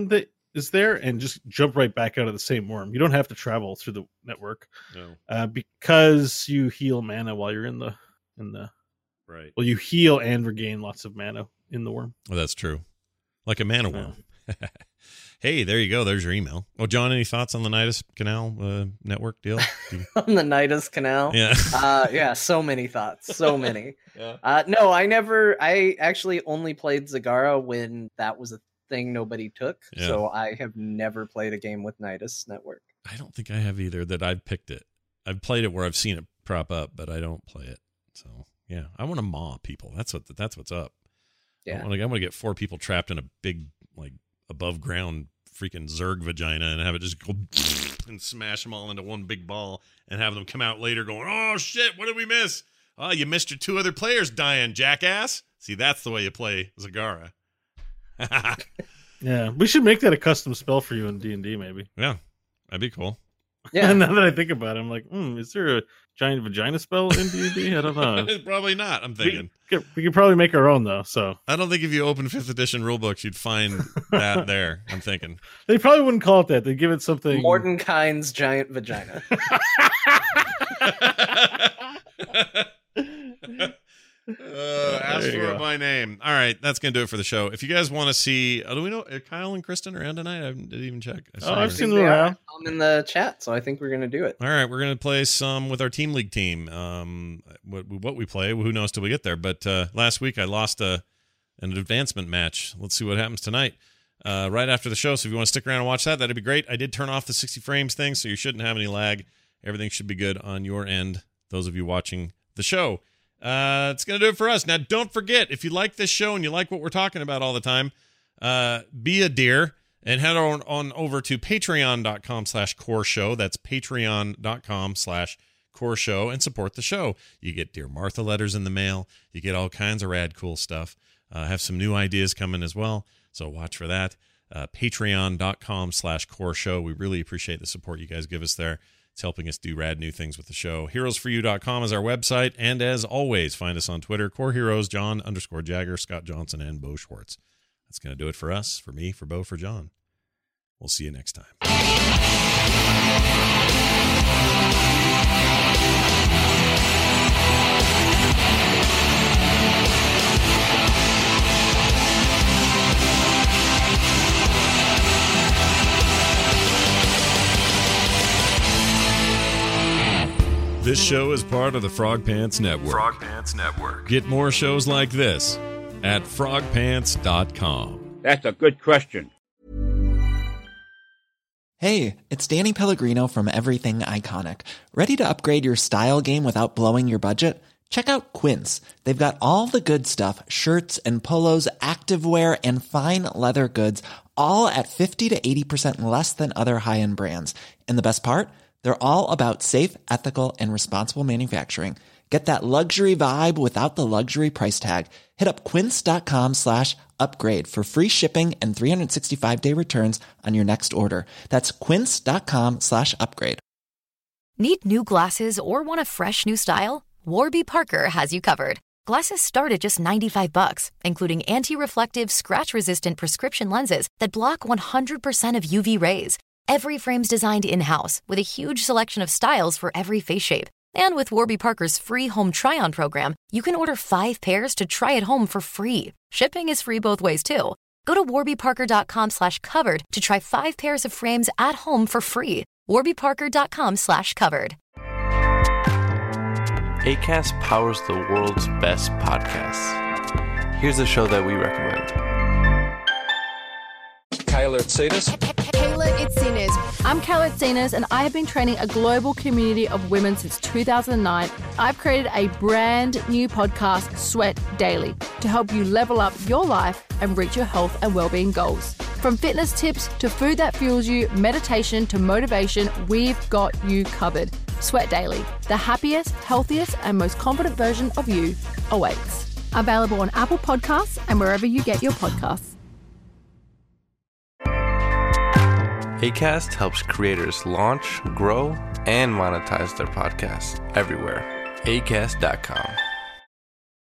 S10: is there and just jump right back out of the same worm. You don't have to travel through the network.
S8: No.
S10: Uh, because you heal mana while you're in the in the
S8: right.
S10: Well, you heal and regain lots of mana in the worm.
S8: Well, that's true. Like a mana worm. Yeah. Hey, there you go. There's your email. Oh, John, any thoughts on the Nidus Canal uh, network deal? You...
S11: on the Nidus Canal?
S8: Yeah.
S11: uh, yeah, so many thoughts. So many.
S8: yeah.
S11: Uh, no, I never, I actually only played Zagara when that was a thing nobody took.
S8: Yeah.
S11: So I have never played a game with Nidus Network.
S8: I don't think I have either that I've picked it. I've played it where I've seen it prop up, but I don't play it. So, yeah, I want to maw people. That's what that's what's up.
S11: Yeah.
S8: I want to get four people trapped in a big, like, above ground freaking Zerg vagina and have it just go and smash them all into one big ball and have them come out later going, oh shit, what did we miss? Oh, you missed your two other players dying, jackass. See, that's the way you play Zagara.
S10: Yeah, we should make that a custom spell for you in D and D, maybe.
S8: Yeah, that'd be cool.
S11: Yeah.
S10: Now that I think about it, I'm like, hmm, is there a giant vagina spell in D and D? I don't know.
S8: Probably not, I'm thinking.
S10: We could, we could probably make our own, though. So
S8: I don't think if you open fifth edition rulebooks, you'd find that there, I'm thinking.
S10: They probably wouldn't call it that. They'd give it something...
S11: Mordenkainen's giant vagina.
S8: Uh, ask for it by name. All right, that's gonna do it for the show. If you guys want to see, oh, do we know are Kyle and Kristen around tonight? I didn't even check.
S10: Oh, I've seen them around.
S11: I'm in the chat, so I think we're gonna do it.
S8: All right, we're gonna play some with our team league team. Um, what, what we play, who knows till we get there? But uh, last week I lost a an advancement match. Let's see what happens tonight. Uh, right after the show. So if you want to stick around and watch that, that'd be great. I did turn off the sixty frames thing, so you shouldn't have any lag. Everything should be good on your end. Those of you watching the show. Uh, it's going to do it for us. Now, don't forget, if you like this show and you like what we're talking about all the time, uh, be a dear and head on, on over to patreon.com slash core show. That's patreon.com slash core show and support the show. You get Dear Martha letters in the mail. You get all kinds of rad cool stuff. Uh, have some new ideas coming as well. So watch for that. Uh, patreon.com slash core show. We really appreciate the support you guys give us there. It's helping us do rad new things with the show. heroes for you dot com is our website. And as always, find us on Twitter, Core Heroes, John underscore Jagger, Scott Johnson, and Bo Schwartz. That's going to do it for us, for me, for Bo, for John. We'll see you next time. This show is part of the Frog Pants Network.
S2: Frog Pants Network.
S8: Get more shows like this at frog pants dot com.
S12: That's a good question.
S13: Hey, it's Danny Pellegrino from Everything Iconic. Ready to upgrade your style game without blowing your budget? Check out Quince. They've got all the good stuff, shirts and polos, activewear, and fine leather goods, all at fifty to eighty percent less than other high-end brands. And the best part? They're all about safe, ethical, and responsible manufacturing. Get that luxury vibe without the luxury price tag. Hit up quince.com slash upgrade for free shipping and three sixty-five day returns on your next order. That's quince.com slash upgrade.
S5: Need new glasses or want a fresh new style? Warby Parker has you covered. Glasses start at just ninety-five bucks, including anti-reflective, scratch-resistant prescription lenses that block one hundred percent of U V rays. Every frame's designed in-house with a huge selection of styles for every face shape. And with Warby Parker's free home try-on program, you can order five pairs to try at home for free. Shipping is free both ways, too. Go to warbyparker.com slash covered to try five pairs of frames at home for free. warbyparker.com slash covered.
S14: Acast powers the world's best podcasts. Here's a show that we recommend.
S15: Kayla Itsinas.
S16: Kayla Itsinas. I'm Kayla Itsinas, and I have been training a global community of women since two thousand nine. I've created a brand new podcast, Sweat Daily, to help you level up your life and reach your health and well-being goals. From fitness tips to food that fuels you, meditation to motivation, we've got you covered. Sweat Daily, the happiest, healthiest, and most confident version of you awaits. Available on Apple Podcasts and wherever you get your podcasts.
S14: Acast helps creators launch, grow, and monetize their podcasts everywhere. acast dot com.